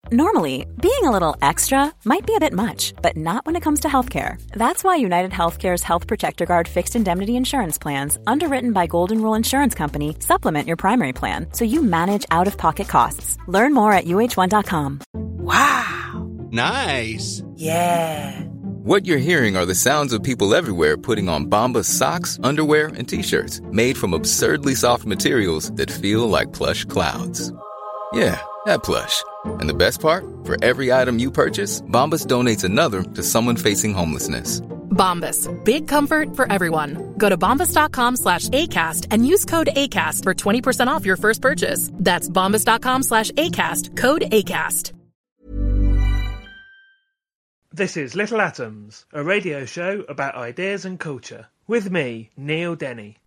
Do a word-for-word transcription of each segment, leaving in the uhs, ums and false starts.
Normally, being a little extra might be a bit much, but not when it comes to healthcare. That's why United Healthcare's Health Protector Guard fixed indemnity insurance plans, underwritten by Golden Rule Insurance Company, supplement your primary plan so you manage out-of-pocket costs. Learn more at U H one dot com. Wow. Nice. Yeah. What you're hearing are the sounds of people everywhere putting on Bombas socks, underwear, and T-shirts made from absurdly soft materials that feel like plush clouds. Yeah, that plush. And the best part? For every item you purchase, Bombas donates another to someone facing homelessness. Bombas. Big comfort for everyone. Go to bombas.com slash ACAST and use code ACAST for twenty percent off your first purchase. That's bombas.com slash ACAST. Code ACAST. This is Little Atoms, a radio show about ideas and culture. With me, Neil Denny.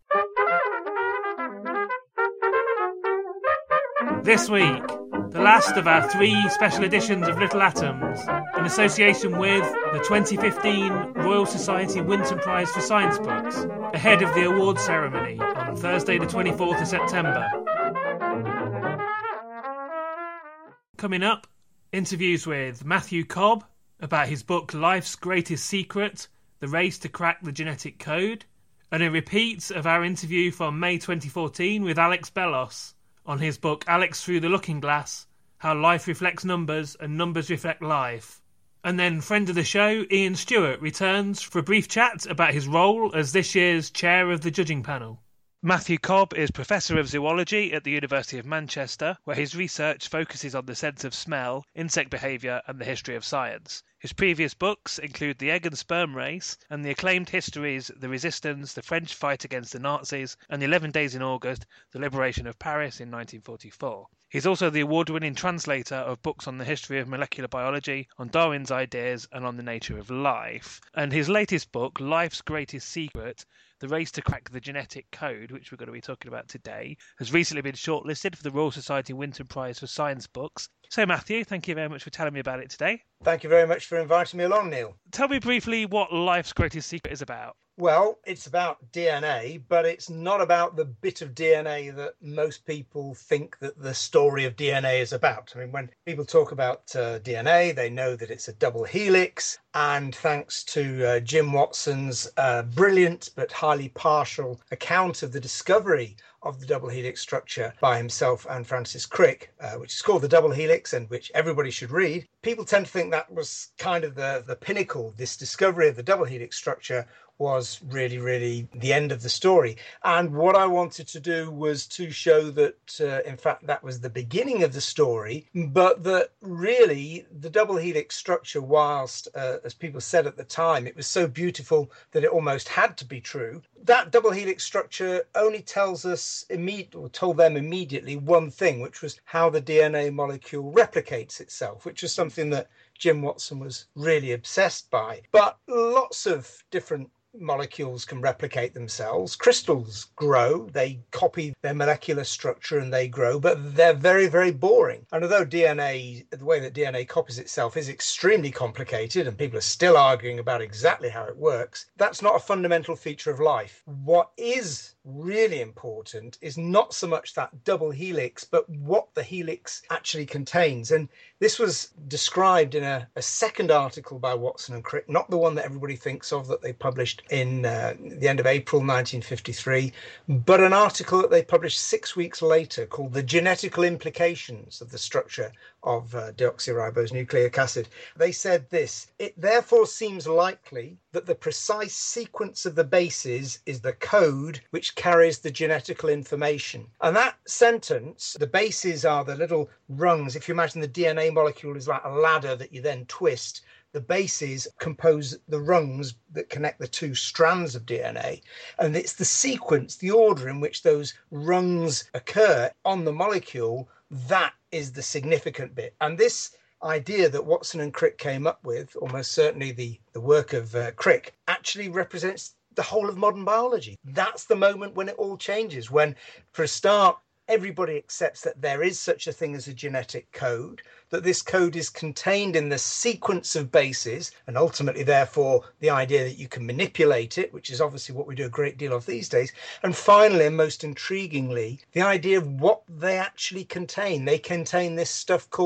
This week, the last of our three special editions of Little Atoms, in association with the twenty fifteen Royal Society Winton Prize for Science Books, ahead of the awards ceremony on Thursday the twenty-fourth of September. Coming up, interviews with Matthew Cobb about his book Life's Greatest Secret, The Race to Crack the Genetic Code, and a repeat of our interview from May twenty fourteen with Alex Bellos on his book Alex Through the Looking Glass, How Life Reflects Numbers and Numbers Reflect Life. And then friend of the show, Ian Stewart, returns for a brief chat about his role as this year's chair of the judging panel. Matthew Cobb is Professor of Zoology at the University of Manchester, where his research focuses on the sense of smell, insect behaviour and the history of science. His previous books include The Egg and Sperm Race and the acclaimed histories The Resistance, The French Fight Against the Nazis and eleven Days in August, The Liberation of Paris in nineteen forty-four. He's also the award-winning translator of books on the history of molecular biology, on Darwin's ideas and on the nature of life. And his latest book, Life's Greatest Secret, The Race to Crack the Genetic Code, which we're going to be talking about today, has recently been shortlisted for the Royal Society Winton Prize for Science Books. So Matthew, thank you very much for telling me about it today. Thank you very much for inviting me along, Neil. Tell me briefly what Life's Greatest Secret is about. Well, it's about D N A, but it's not about the bit of D N A that most people think that the story of D N A is about. I mean, when people talk about uh, D N A, they know that it's a double helix. And thanks to uh, Jim Watson's uh, brilliant but highly partial account of the discovery of the double helix structure by himself and Francis Crick, uh, which is called The Double Helix and which everybody should read, people tend to think that was kind of the, the pinnacle. This discovery of the double helix structure was really, really the end of the story. And what I wanted to do was to show that, uh, in fact, that was the beginning of the story, but that really the double helix structure, whilst, uh, as people said at the time, it was so beautiful that it almost had to be true, that double helix structure only tells us, imme- or told them immediately, one thing, which was how the D N A molecule replicates itself, which was something that Jim Watson was really obsessed by. But lots of different molecules can replicate themselves. Crystals grow, they copy their molecular structure and they grow, but they're very, very boring. And although D N A, the way that D N A copies itself is extremely complicated and people are still arguing about exactly how it works, that's not a fundamental feature of life. What is really important is not so much that double helix, but what the helix actually contains. And this was described in a, a second article by Watson and Crick, not the one that everybody thinks of that they published in uh, the end of April nineteen fifty-three, but an article that they published six weeks later called The Genetical Implications of the Structure of uh, Deoxyribose Nucleic Acid. They said this: it therefore seems likely that the precise sequence of the bases is the code which carries the genetical information. And that sentence, the bases are the little rungs. If you imagine the D N A molecule is like a ladder that you then twist, the bases compose the rungs that connect the two strands of D N A. And it's the sequence, the order in which those rungs occur on the molecule, that is the significant bit. And this idea that Watson and Crick came up with, almost certainly the, the work of uh, Crick, actually represents the whole of modern biology. That's the moment when it all changes, when, for a start, everybody accepts that there is such a thing as a genetic code, that this code is contained in the sequence of bases, and ultimately, therefore, the idea that you can manipulate it, which is obviously what we do a great deal of these days. And finally, and most intriguingly, the idea of what they actually contain. They contain this stuff called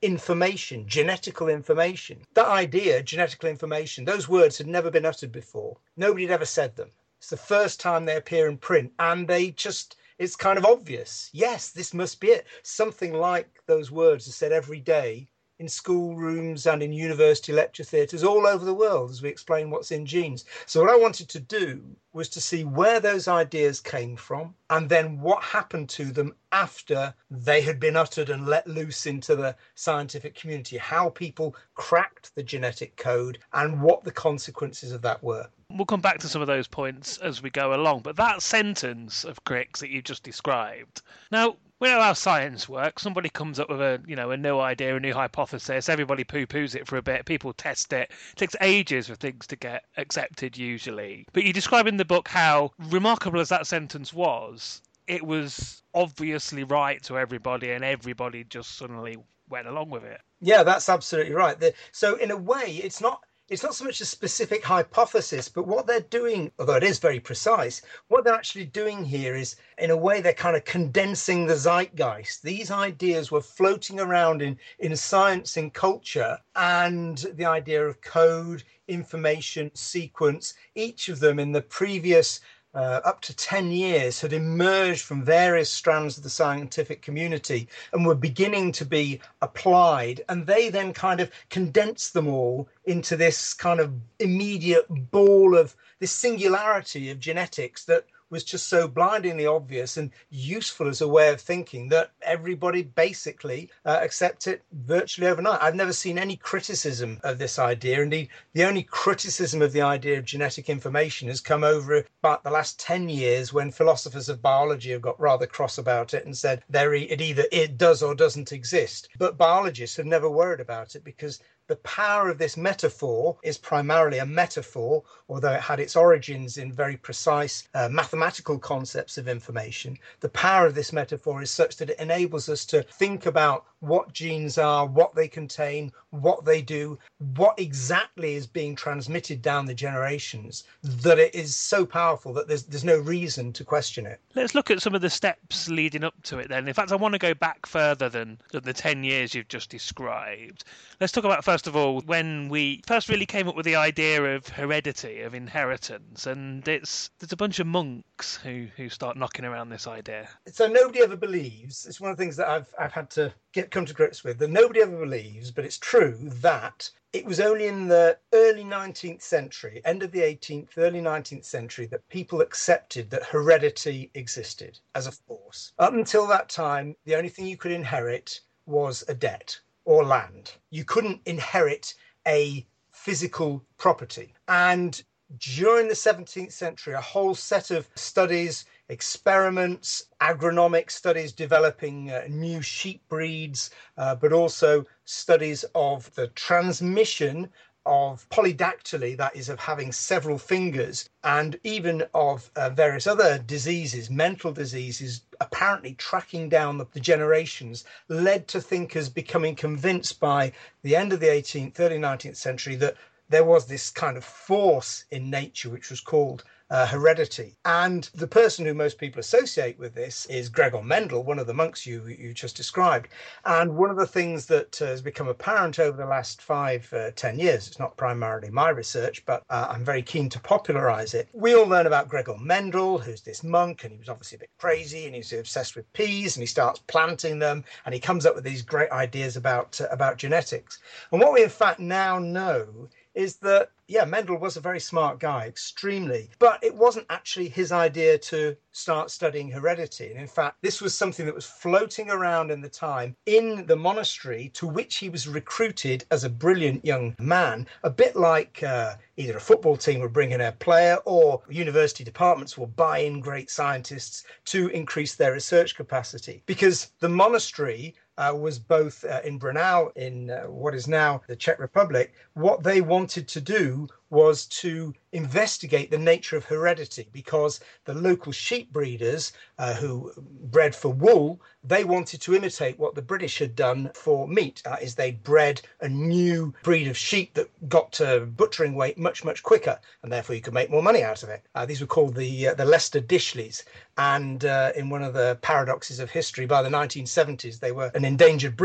information, genetical information. That idea, genetical information, those words had never been uttered before. Nobody had ever said them. It's the first time they appear in print, and they just, it's kind of obvious. Yes, this must be it. Something like those words are said every day in schoolrooms and in university lecture theatres all over the world as we explain what's in genes. So what I wanted to do was to see where those ideas came from and then what happened to them after they had been uttered and let loose into the scientific community, how people cracked the genetic code and what the consequences of that were. We'll come back to some of those points as we go along, but that sentence of Crick's that you just described. Now, we know how science works. Somebody comes up with a, you know, a new idea, a new hypothesis. Everybody poo-poos it for a bit. People test it. It takes ages for things to get accepted usually. But you describe in the book how remarkable as that sentence was, it was obviously right to everybody and everybody just suddenly went along with it. Yeah, that's absolutely right. The, so in a way, it's not... It's not so much a specific hypothesis, but what they're doing, although it is very precise, what they're actually doing here is, in a way, they're kind of condensing the zeitgeist. These ideas were floating around in, in science, in culture, and the idea of code, information, sequence, each of them in the previous Uh, up to ten years had emerged from various strands of the scientific community and were beginning to be applied. And they then kind of condensed them all into this kind of immediate ball of this singularity of genetics that was just so blindingly obvious and useful as a way of thinking that everybody basically uh, accepts it virtually overnight. I've never seen any criticism of this idea. Indeed, the only criticism of the idea of genetic information has come over about the last ten years when philosophers of biology have got rather cross about it and said there it either it does or doesn't exist. But biologists have never worried about it because the power of this metaphor is primarily a metaphor, although it had its origins in very precise uh, mathematical concepts of information. The power of this metaphor is such that it enables us to think about what genes are, what they contain, what they do, what exactly is being transmitted down the generations, that it is so powerful that there's there's no reason to question it. Let's look at some of the steps leading up to it then. In fact, I want to go back further than, than the ten years you've just described. Let's talk about, first of all, when we first really came up with the idea of heredity, of inheritance, and it's there's a bunch of monks who, who start knocking around this idea. So nobody ever believes, it's one of the things that I've I've had to get come to grips with, that nobody ever believes, but it's true that it was only in the early nineteenth century, end of the eighteenth, early nineteenth century, that people accepted that heredity existed as a force. Up until that time, the only thing you could inherit was a debt or land. You couldn't inherit a physical property. And during the seventeenth century, a whole set of studies, experiments, agronomic studies developing uh, new sheep breeds, uh, but also studies of the transmission of polydactyly, that is, of having several fingers, and even of uh, various other diseases, mental diseases, apparently tracking down the, the generations, led to thinkers becoming convinced by the end of the eighteenth, early nineteenth century that there was this kind of force in nature which was called uh, heredity. And the person who most people associate with this is Gregor Mendel, one of the monks you you just described. And one of the things that uh, has become apparent over the last five, uh, ten years, it's not primarily my research, but uh, I'm very keen to popularize it. We all learn about Gregor Mendel, who's this monk, and he was obviously a bit crazy, and he's obsessed with peas, and he starts planting them, and he comes up with these great ideas about uh, about genetics. And what we in fact now know is that, yeah, Mendel was a very smart guy, extremely, but it wasn't actually his idea to start studying heredity. And in fact, this was something that was floating around in the time in the monastery to which he was recruited as a brilliant young man, a bit like uh, either a football team would bring in a player or university departments will buy in great scientists to increase their research capacity. Because the monastery Uh, was both uh, in Brno, in uh, what is now the Czech Republic. What they wanted to do was to investigate the nature of heredity, because the local sheep breeders uh, who bred for wool, they wanted to imitate what the British had done for meat. That is, they bred a new breed of sheep that got to butchering weight much, much quicker, and therefore you could make more money out of it. Uh, these were called the uh, the Leicester Dishleys, and uh, in one of the paradoxes of history, by the nineteen seventies, they were an endangered breed.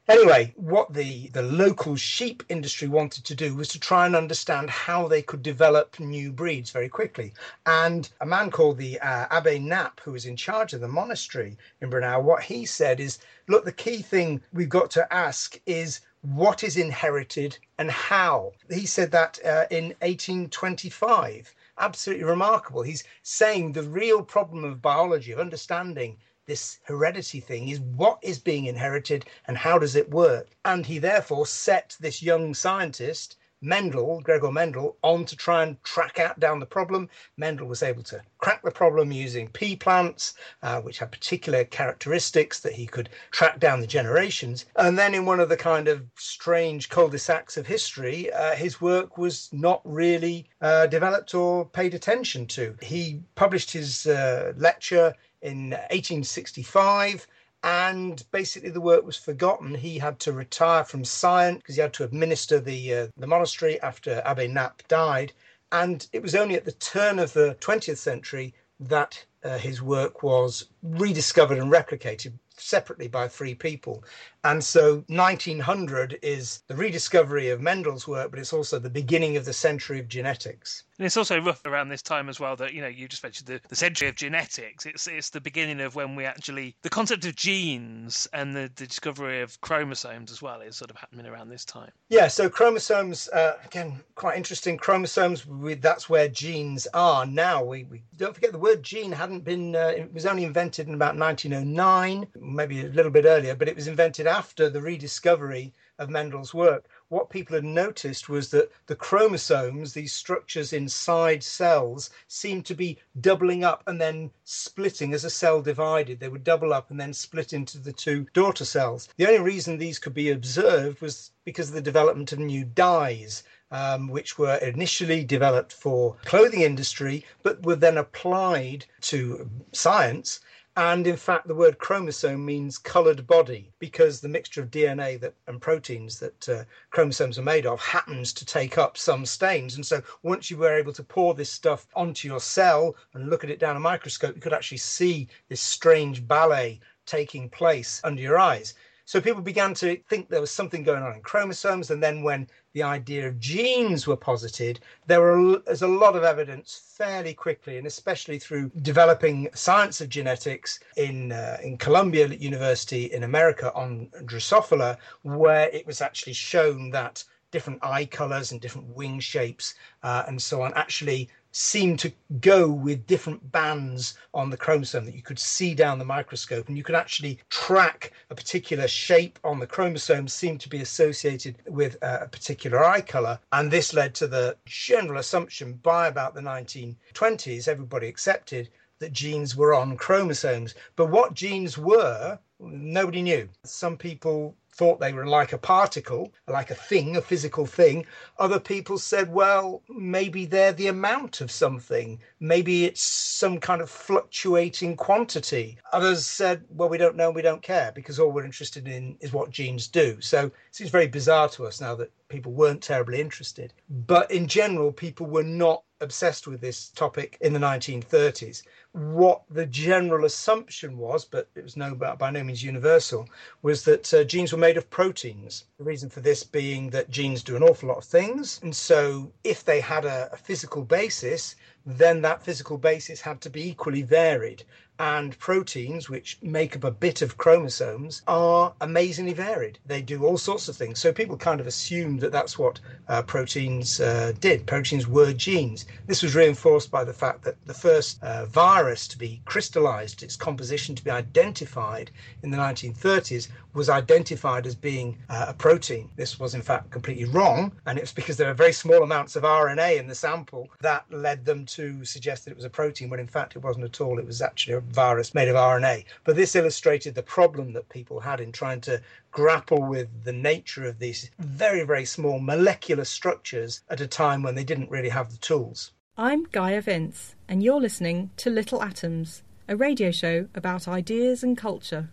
Anyway, what the, the local sheep industry wanted to do was to try and understand how they could develop new breeds very quickly. And a man called the uh, Abbe Knapp, who was in charge of the monastery in Braunau, what he said is, look, the key thing we've got to ask is what is inherited and how. He said that uh, in eighteen twenty-five. Absolutely remarkable. He's saying the real problem of biology, of understanding this heredity thing, is what is being inherited and how does it work. And he therefore set this young scientist, Mendel, Gregor Mendel, on to try and track out down the problem. Mendel was able to crack the problem using pea plants, uh, which had particular characteristics that he could track down the generations. And then in one of the kind of strange cul-de-sacs of history, uh, his work was not really uh, developed or paid attention to. He published his uh, lecture in eighteen sixty-five, and basically the work was forgotten. He had to retire from science because he had to administer the uh, the monastery after Abbe Knapp died. And it was only at the turn of the twentieth century that uh, his work was rediscovered and replicated separately by three people. And so nineteen hundred is the rediscovery of Mendel's work, but it's also the beginning of the century of genetics. And it's also rough around this time as well that, you know, you just mentioned the, the century of genetics. It's it's the beginning of when we actually, the concept of genes and the, the discovery of chromosomes as well is sort of happening around this time. Yeah, so chromosomes, uh, again, quite interesting. Chromosomes, we, that's where genes are now. We, we don't forget the word gene hadn't been, uh, it was only invented in about nineteen oh nine, maybe a little bit earlier, but it was invented after the rediscovery of Mendel's work. What people had noticed was that the chromosomes, these structures inside cells, seemed to be doubling up and then splitting as a cell divided. They would double up and then split into the two daughter cells. The only reason these could be observed was because of the development of new dyes, um, which were initially developed for clothing industry, but were then applied to science. And in fact, the word chromosome means coloured body, because the mixture of D N A that and proteins that uh, chromosomes are made of happens to take up some stains. And so once you were able to pour this stuff onto your cell and look at it down a microscope, you could actually see this strange ballet taking place under your eyes. So people began to think there was something going on in chromosomes. And then when the idea of genes were posited, there were there's a lot of evidence fairly quickly, and especially through developing science of genetics in uh, in Columbia University in America on Drosophila, where it was actually shown that different eye colors and different wing shapes uh, and so on actually seemed to go with different bands on the chromosome that you could see down the microscope, and you could actually track a particular shape on the chromosome seemed to be associated with a particular eye color. And this led to the general assumption by about the nineteen twenties, everybody accepted that genes were on chromosomes. But what genes were, nobody knew. Some people thought they were like a particle, like a thing, a physical thing. Other people said, well, maybe they're the amount of something. Maybe it's some kind of fluctuating quantity. Others said, well, we don't know, we don't care, because all we're interested in is what genes do. So it seems very bizarre to us now that people weren't terribly interested. But in general, people were not obsessed with this topic in the nineteen thirties. What the general assumption was, but it was no by no means universal, was that uh, genes were made of proteins. The reason for this being that genes do an awful lot of things. And so if they had a, a physical basis, then that physical basis had to be equally varied. And proteins, which make up a bit of chromosomes, are amazingly varied. They do all sorts of things. So people kind of assumed that that's what uh, proteins uh, did. Proteins were genes. This was reinforced by the fact that the first uh, virus to be crystallized, its composition to be identified in the nineteen thirties, was identified as being uh, a protein. This was in fact completely wrong, and it was because there were very small amounts of R N A in the sample that led them to suggest that it was a protein, when in fact it wasn't at all. It was actually a virus made of R N A. But this illustrated the problem that people had in trying to grapple with the nature of these very, very small molecular structures at a time when they didn't really have the tools. I'm Gaia Vince, and you're listening to Little Atoms, a radio show about ideas and culture.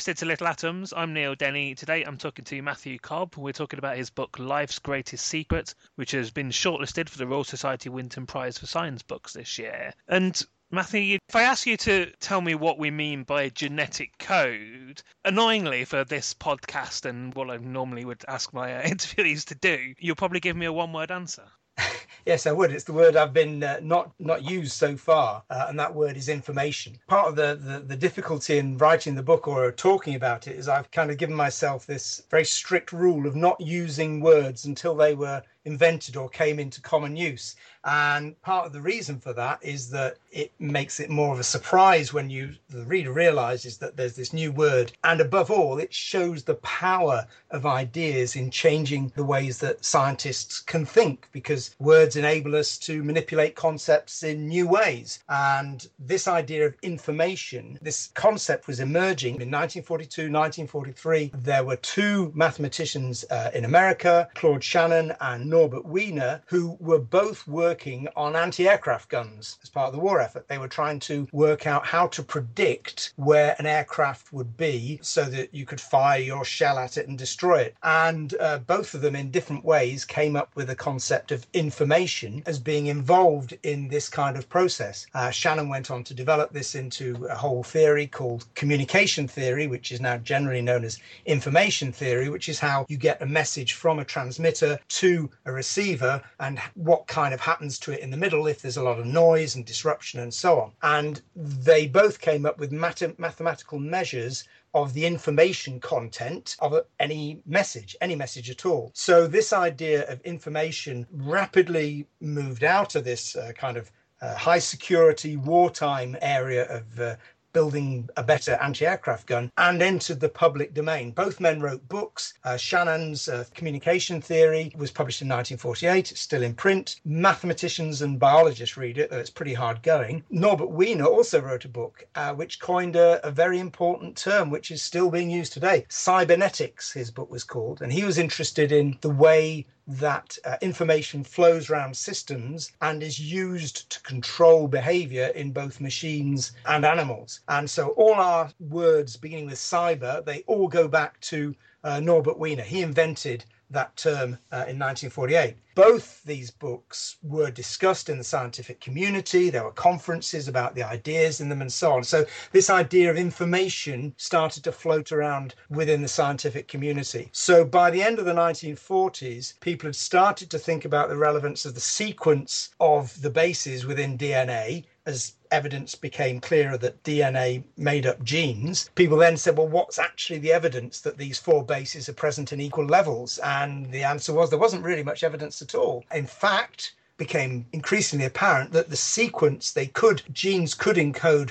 listening to Little Atoms. I'm Neil Denny. Today I'm talking to Matthew Cobb. We're talking about his book Life's Greatest Secret, which has been shortlisted for the Royal Society Winton Prize for Science Books this year. And Matthew, if I ask you to tell me what we mean by genetic code, annoyingly for this podcast and what I normally would ask my uh, interviewees to do, you'll probably give me a one-word answer. Yes, I would. It's the word I've been uh, not not used so far, uh, and that word is information. Part of the, the, the difficulty in writing the book or talking about it is I've kind of given myself this very strict rule of not using words until they were invented or came into common use. And part of the reason for that is that it makes it more of a surprise when you the reader realizes that there's this new word. And above all, it shows the power of ideas in changing the ways that scientists can think, because words enable us to manipulate concepts in new ways. And this idea of information, this concept was emerging in nineteen forty-two, nineteen forty-three. There were two mathematicians uh, in America, Claude Shannon and Norbert Wiener, who were both working on anti-aircraft guns as part of the war effort. They were trying to work out how to predict where an aircraft would be so that you could fire your shell at it and destroy it. And uh, both of them in different ways came up with the concept of information as being involved in this kind of process. Uh, Shannon went on to develop this into a whole theory called communication theory, which is now generally known as information theory, which is how you get a message from a transmitter to a receiver and what kind of happens to it in the middle if there's a lot of noise and disruption and so on. And they both came up with math- mathematical measures of the information content of any message, any message at all. So this idea of information rapidly moved out of this uh, kind of uh, high security wartime area of uh, building a better anti-aircraft gun and entered the public domain. Both men wrote books. Uh, Shannon's uh, communication theory was published in nineteen forty-eight. It's still in print. Mathematicians and biologists read it, though it's pretty hard going. Norbert Wiener also wrote a book uh, which coined a, a very important term, which is still being used today. Cybernetics, his book was called. And he was interested in the way that uh, information flows around systems and is used to control behavior in both machines and animals. And so all our words beginning with cyber, they all go back to uh, Norbert Wiener. He invented that term uh, in nineteen forty-eight. Both these books were discussed in the scientific community. There were conferences about the ideas in them and so on. So this idea of information started to float around within the scientific community. So by the end of the nineteen forties, people had started to think about the relevance of the sequence of the bases within D N A. As evidence became clearer that D N A made up genes, people then said, well, what's actually the evidence that these four bases are present in equal levels? And the answer was there wasn't really much evidence at all. In fact, became increasingly apparent that the sequence they could, genes could encode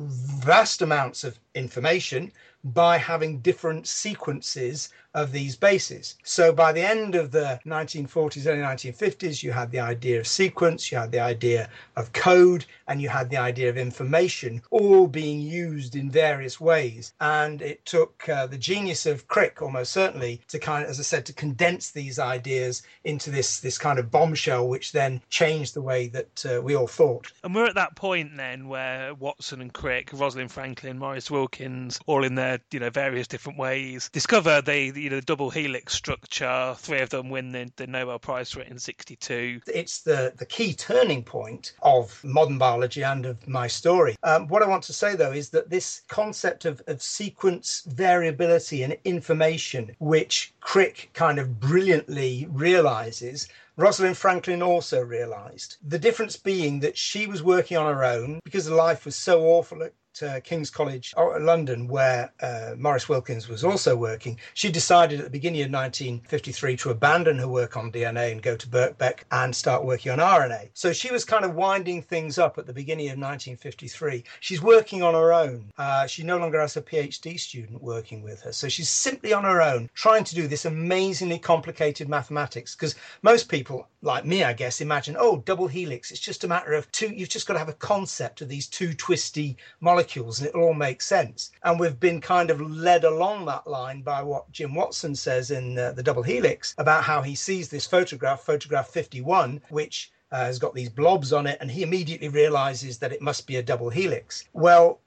vast amounts of information by having different sequences of these bases. So by the end of the nineteen forties, early nineteen fifties, you had the idea of sequence, you had the idea of code, and you had the idea of information all being used in various ways. And it took uh, the genius of Crick, almost certainly, to kind of, as I said, to condense these ideas into this, this kind of bombshell, which then changed the way that uh, we all thought. And we're at that point then where Watson and Crick, Rosalind Franklin, Maurice Wilkins, all in their, you know, various different ways, discover the, you know, the double helix structure. Three of them win the, the Nobel Prize for it in sixty-two. It's the, the key turning point of modern biology and of my story. Um, what I want to say, though, is that this concept of, of sequence variability and information, which Crick kind of brilliantly realizes, Rosalind Franklin also realized. The difference being that she was working on her own because life was so awful at Uh, King's College, London, where uh, Maurice Wilkins was also working. She decided at the beginning of nineteen fifty-three to abandon her work on D N A and go to Birkbeck and start working on R N A. So she was kind of winding things up at the beginning of nineteen fifty-three. She's working on her own. Uh, she no longer has a PhD student working with her. So she's simply on her own, trying to do this amazingly complicated mathematics. Because most people, like me, I guess, imagine, oh, double helix, it's just a matter of two, you've just got to have a concept of these two twisty molecules and it all makes sense. And we've been kind of led along that line by what Jim Watson says in uh, the double helix about how he sees this photograph, photograph fifty-one, which uh, has got these blobs on it, and he immediately realizes that it must be a double helix. Well,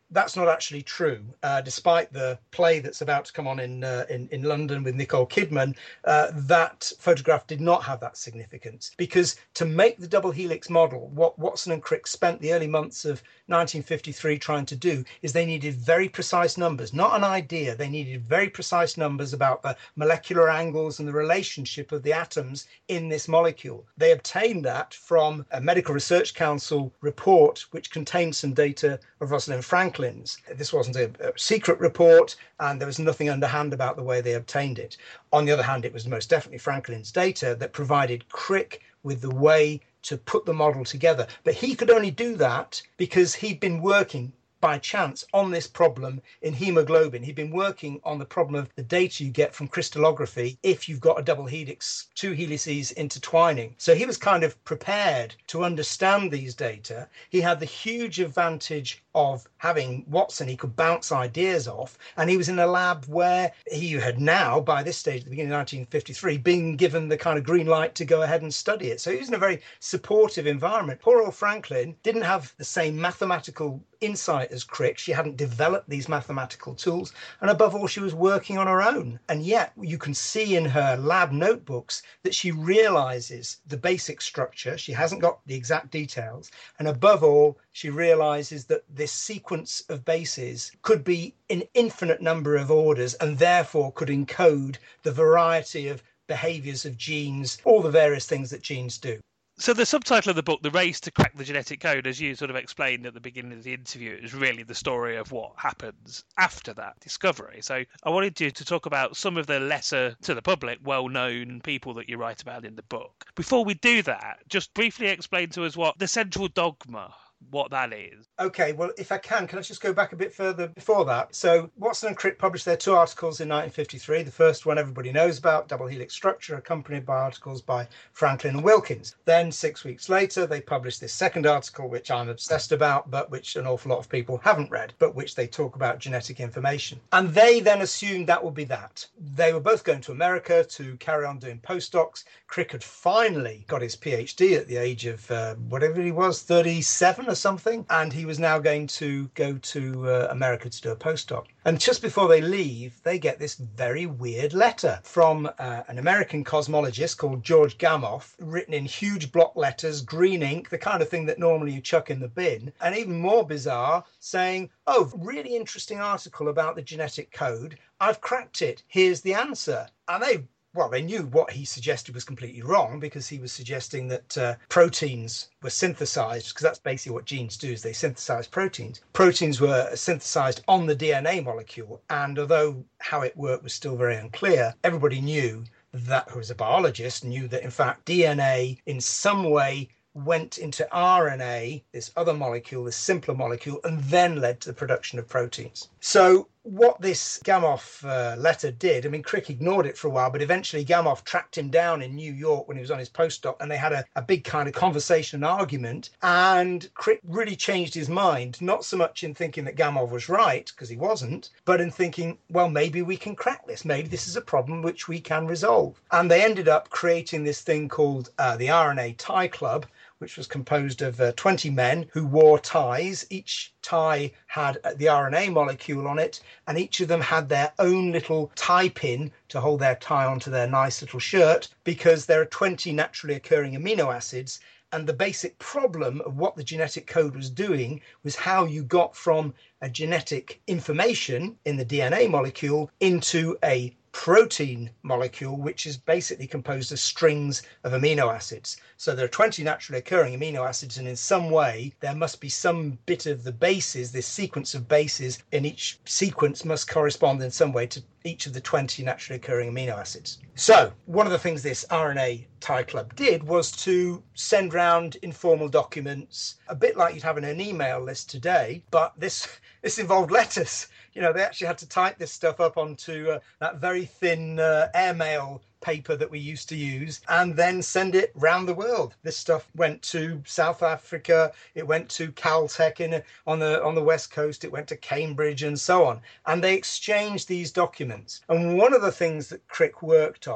that's not actually true. Uh, despite the play that's about to come on in uh, in, in London with Nicole Kidman, uh, that photograph did not have that significance. Because to make the double helix model, what Watson and Crick spent the early months of nineteen fifty-three trying to do is they needed very precise numbers, not an idea. They needed very precise numbers about the molecular angles and the relationship of the atoms in this molecule. They obtained that from a Medical Research Council report which contained some data of Rosalind Franklin's. This wasn't a, a secret report, and there was nothing underhand about the way they obtained it. On the other hand, it was most definitely Franklin's data that provided Crick with the way to put the model together. But he could only do that because he'd been working by chance on this problem in hemoglobin. He'd been working on the problem of the data you get from crystallography if you've got a double helix, two helices intertwining. So he was kind of prepared to understand these data. He had the huge advantage of having Watson he could bounce ideas off, and he was in a lab where he had now, by this stage, at the beginning of nineteen fifty-three, been given the kind of green light to go ahead and study it. So he was in a very supportive environment. Poor old Franklin didn't have the same mathematical insight as Crick. She hadn't developed these mathematical tools, and above all, she was working on her own. And yet you can see in her lab notebooks that she realizes the basic structure. She hasn't got the exact details, and above all, she realizes that this sequence of bases could be an infinite number of orders and therefore could encode the variety of behaviors of genes, all the various things that genes do. So the subtitle of the book, The Race to Crack the Genetic Code, as you sort of explained at the beginning of the interview, is really the story of what happens after that discovery. So I wanted you to talk about some of the lesser, to the public, well-known people that you write about in the book. Before we do that, just briefly explain to us what the central dogma, what that is. Okay, well, if I can, can I just go back a bit further before that? So Watson and Crick published their two articles in nineteen fifty-three. The first one everybody knows about, double helix structure, accompanied by articles by Franklin and Wilkins. Then six weeks later, they published this second article, which I'm obsessed about, but which an awful lot of people haven't read, but which they talk about genetic information. And they then assumed that would be that. They were both going to America to carry on doing postdocs. Crick had finally got his PhD at the age of uh, whatever he was, thirty-seven or something, and he was now going to go to uh, America to do a postdoc. And just before they leave, they get this very weird letter from uh, an American cosmologist called George Gamow, written in huge block letters, green ink, the kind of thing that normally you chuck in the bin, and even more bizarre, saying, oh, really interesting article about the genetic code. I've cracked it. Here's the answer. And they Well, they knew what he suggested was completely wrong, because he was suggesting that uh, proteins were synthesized, because that's basically what genes do, is they synthesize proteins. Proteins were synthesized on the D N A molecule, and although how it worked was still very unclear, everybody knew that, who was a biologist, knew that in fact D N A in some way went into R N A, this other molecule, this simpler molecule, and then led to the production of proteins. So what this Gamow uh, letter did, I mean, Crick ignored it for a while, but eventually Gamow tracked him down in New York when he was on his postdoc, and they had a, a big kind of conversation and argument, and Crick really changed his mind, not so much in thinking that Gamow was right, because he wasn't, but in thinking, well, maybe we can crack this. Maybe this is a problem which we can resolve. And they ended up creating this thing called uh, the R N A Tie Club, which was composed of uh, twenty men who wore ties. Each tie had the R N A molecule on it, and each of them had their own little tie pin to hold their tie onto their nice little shirt, because there are twenty naturally occurring amino acids. And the basic problem of what the genetic code was doing was how you got from a genetic information in the D N A molecule into a protein molecule, which is basically composed of strings of amino acids. So there are twenty naturally occurring amino acids, and in some way there must be some bit of the bases, this sequence of bases in each sequence must correspond in some way to each of the twenty naturally occurring amino acids. So one of the things this R N A Tie Club did was to send round informal documents, a bit like you'd have in an email list today, but this this involved letters. You know, they actually had to type this stuff up onto uh, that very thin uh, airmail paper that we used to use, and then send it round the world. This stuff went to South Africa, it went to Caltech in on the on the west coast, it went to Cambridge, and so on. And they exchanged these documents. And one of the things that Crick worked on,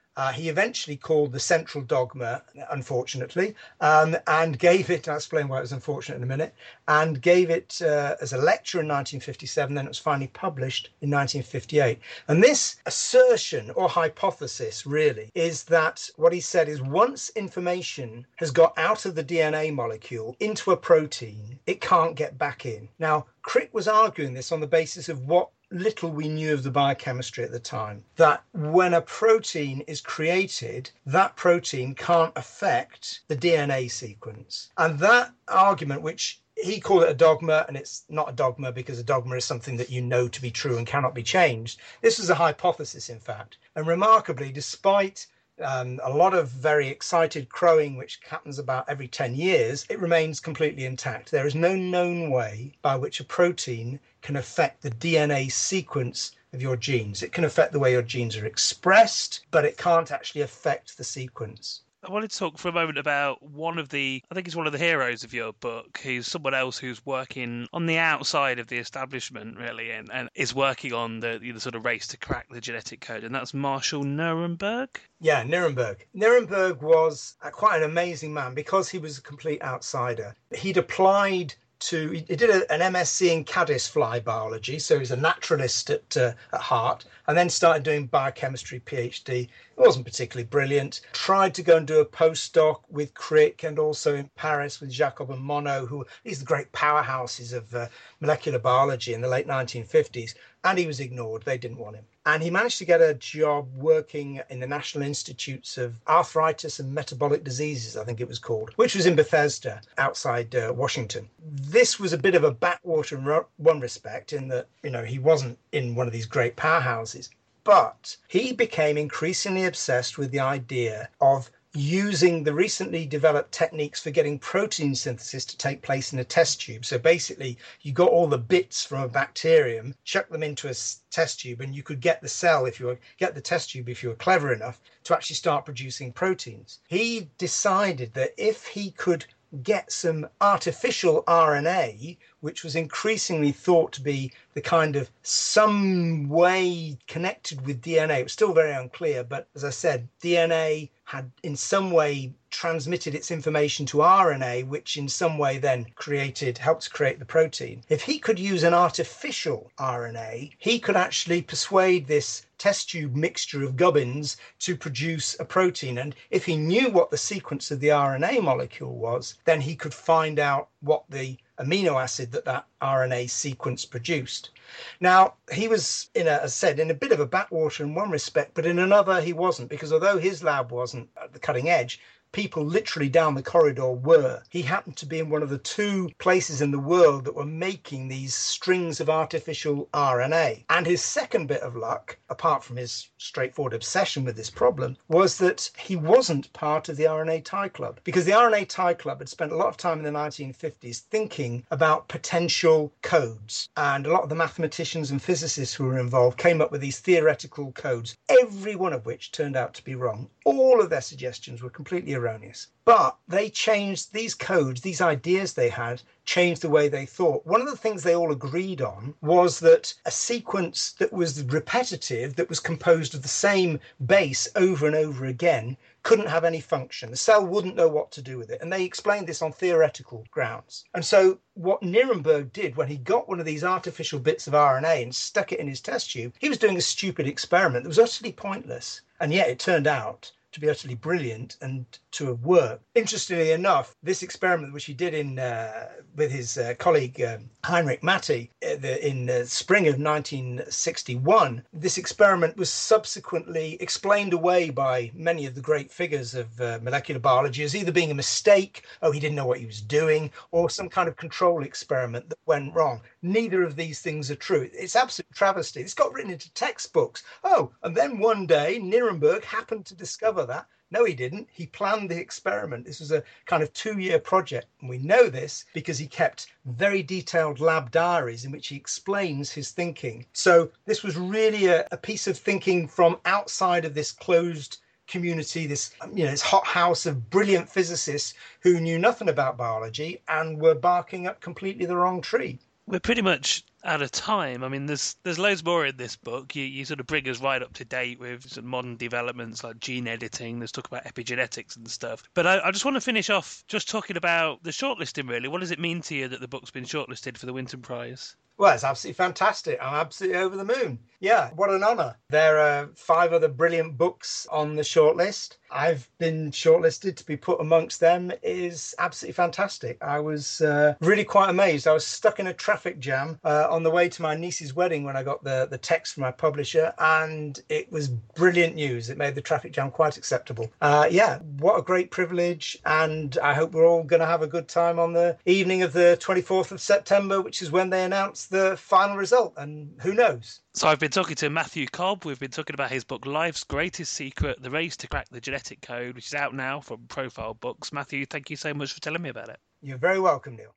Uh, he eventually called the central dogma, unfortunately, um, and gave it, I'll explain why it was unfortunate in a minute, and gave it uh, as a lecture in nineteen fifty-seven, then it was finally published in nineteen fifty-eight. And this assertion or hypothesis really is that what he said is once information has got out of the D N A molecule into a protein, it can't get back in. Now, Crick was arguing this on the basis of what little we knew of the biochemistry at the time, that when a protein is created, that protein can't affect the D N A sequence. And that argument, which he called it a dogma, and it's not a dogma because a dogma is something that you know to be true and cannot be changed. This was a hypothesis, in fact. And remarkably, despite Um, a lot of very excited crowing, which happens about every ten years, it remains completely intact. There is no known way by which a protein can affect the D N A sequence of your genes. It can affect the way your genes are expressed, but it can't actually affect the sequence. I wanted to talk for a moment about one of the, I think he's one of the heroes of your book, who's someone else who's working on the outside of the establishment, really, and, and is working on the, the sort of race to crack the genetic code, and that's Marshall Nirenberg. Yeah, Nirenberg. Nirenberg was quite an amazing man because he was a complete outsider. He'd applied to, he did a, an M S c in caddisfly biology, so he's a naturalist at, uh, at heart, and then started doing biochemistry PhD. It wasn't particularly brilliant. Tried to go and do a postdoc with Crick and also in Paris with Jacob and Monod, who these are the great powerhouses of uh, molecular biology in the late nineteen fifties, and he was ignored. They didn't want him. And he managed to get a job working in the National Institutes of Arthritis and Metabolic Diseases, I think it was called, which was in Bethesda, outside uh, Washington. This was a bit of a backwater in one respect, in that, you know, he wasn't in one of these great powerhouses. But he became increasingly obsessed with the idea of using the recently developed techniques for getting protein synthesis to take place in a test tube. So basically, you got all the bits from a bacterium, chuck them into a test tube, and you could get the cell, if you were, get the test tube if you were clever enough, to actually start producing proteins. He decided that if he could get some artificial R N A, which was increasingly thought to be the kind of some way connected with D N A. It was still very unclear, but as I said, D N A had in some way transmitted its information to R N A, which in some way then created, helped create the protein. If he could use an artificial R N A, he could actually persuade this test tube mixture of gubbins to produce a protein. And if he knew what the sequence of the R N A molecule was, then he could find out what the amino acid that that R N A sequence produced. Now, he was, in a, as I said, in a bit of a backwater in one respect, but in another he wasn't, because although his lab wasn't at the cutting edge, people literally down the corridor were. He happened to be in one of the two places in the world that were making these strings of artificial R N A. And his second bit of luck, apart from his straightforward obsession with this problem, was that he wasn't part of the R N A Tie Club, because the R N A Tie Club had spent a lot of time in the nineteen fifties thinking about potential codes. And a lot of the mathematicians and physicists who were involved came up with these theoretical codes, every one of which turned out to be wrong. All of their suggestions were completely erroneous. But they changed these codes, these ideas they had, changed the way they thought. One of the things they all agreed on was that a sequence that was repetitive, that was composed of the same base over and over again, couldn't have any function. The cell wouldn't know what to do with it. And they explained this on theoretical grounds. And so what Nirenberg did when he got one of these artificial bits of R N A and stuck it in his test tube, he was doing a stupid experiment that was utterly pointless. And yet it turned out to be utterly brilliant and to have worked. Interestingly enough, this experiment which he did in uh, with his uh, colleague um, Heinrich Matty uh, the, in the spring of nineteen sixty-one, this experiment was subsequently explained away by many of the great figures of uh, molecular biology as either being a mistake, oh, he didn't know what he was doing, or some kind of control experiment that went wrong. Neither of these things are true. It's absolute travesty. It's got written into textbooks. Oh, and then one day Nirenberg happened to discover that. No, he didn't. He planned the experiment. This was a kind of two-year project. And we know this because he kept very detailed lab diaries in which he explains his thinking. So this was really a, a piece of thinking from outside of this closed community, this, you know, this hot house of brilliant physicists who knew nothing about biology and were barking up completely the wrong tree. We're pretty much out of time. I mean, there's there's loads more in this book. You you sort of bring us right up to date with sort of modern developments like gene editing. There's talk about epigenetics and stuff. But I, I just want to finish off just talking about the shortlisting, really. What does it mean to you that the book's been shortlisted for the Winton Prize? Well, it's absolutely fantastic. I'm absolutely over the moon. Yeah, what an honour. There are five other brilliant books on the shortlist. I've been shortlisted to be put amongst them. It is absolutely fantastic. I was uh, really quite amazed. I was stuck in a traffic jam uh, on the way to my niece's wedding when I got the, the text from my publisher, and it was brilliant news. It made the traffic jam quite acceptable. Uh, yeah, what a great privilege, and I hope we're all going to have a good time on the evening of the twenty-fourth of September, which is when they announce the final result, and who knows? So I've been talking to Matthew Cobb. We've been talking about his book, Life's Greatest Secret, The Race to Crack the Genetic Code, which is out now from Profile Books. Matthew, thank you so much for telling me about it. You're very welcome, Neil.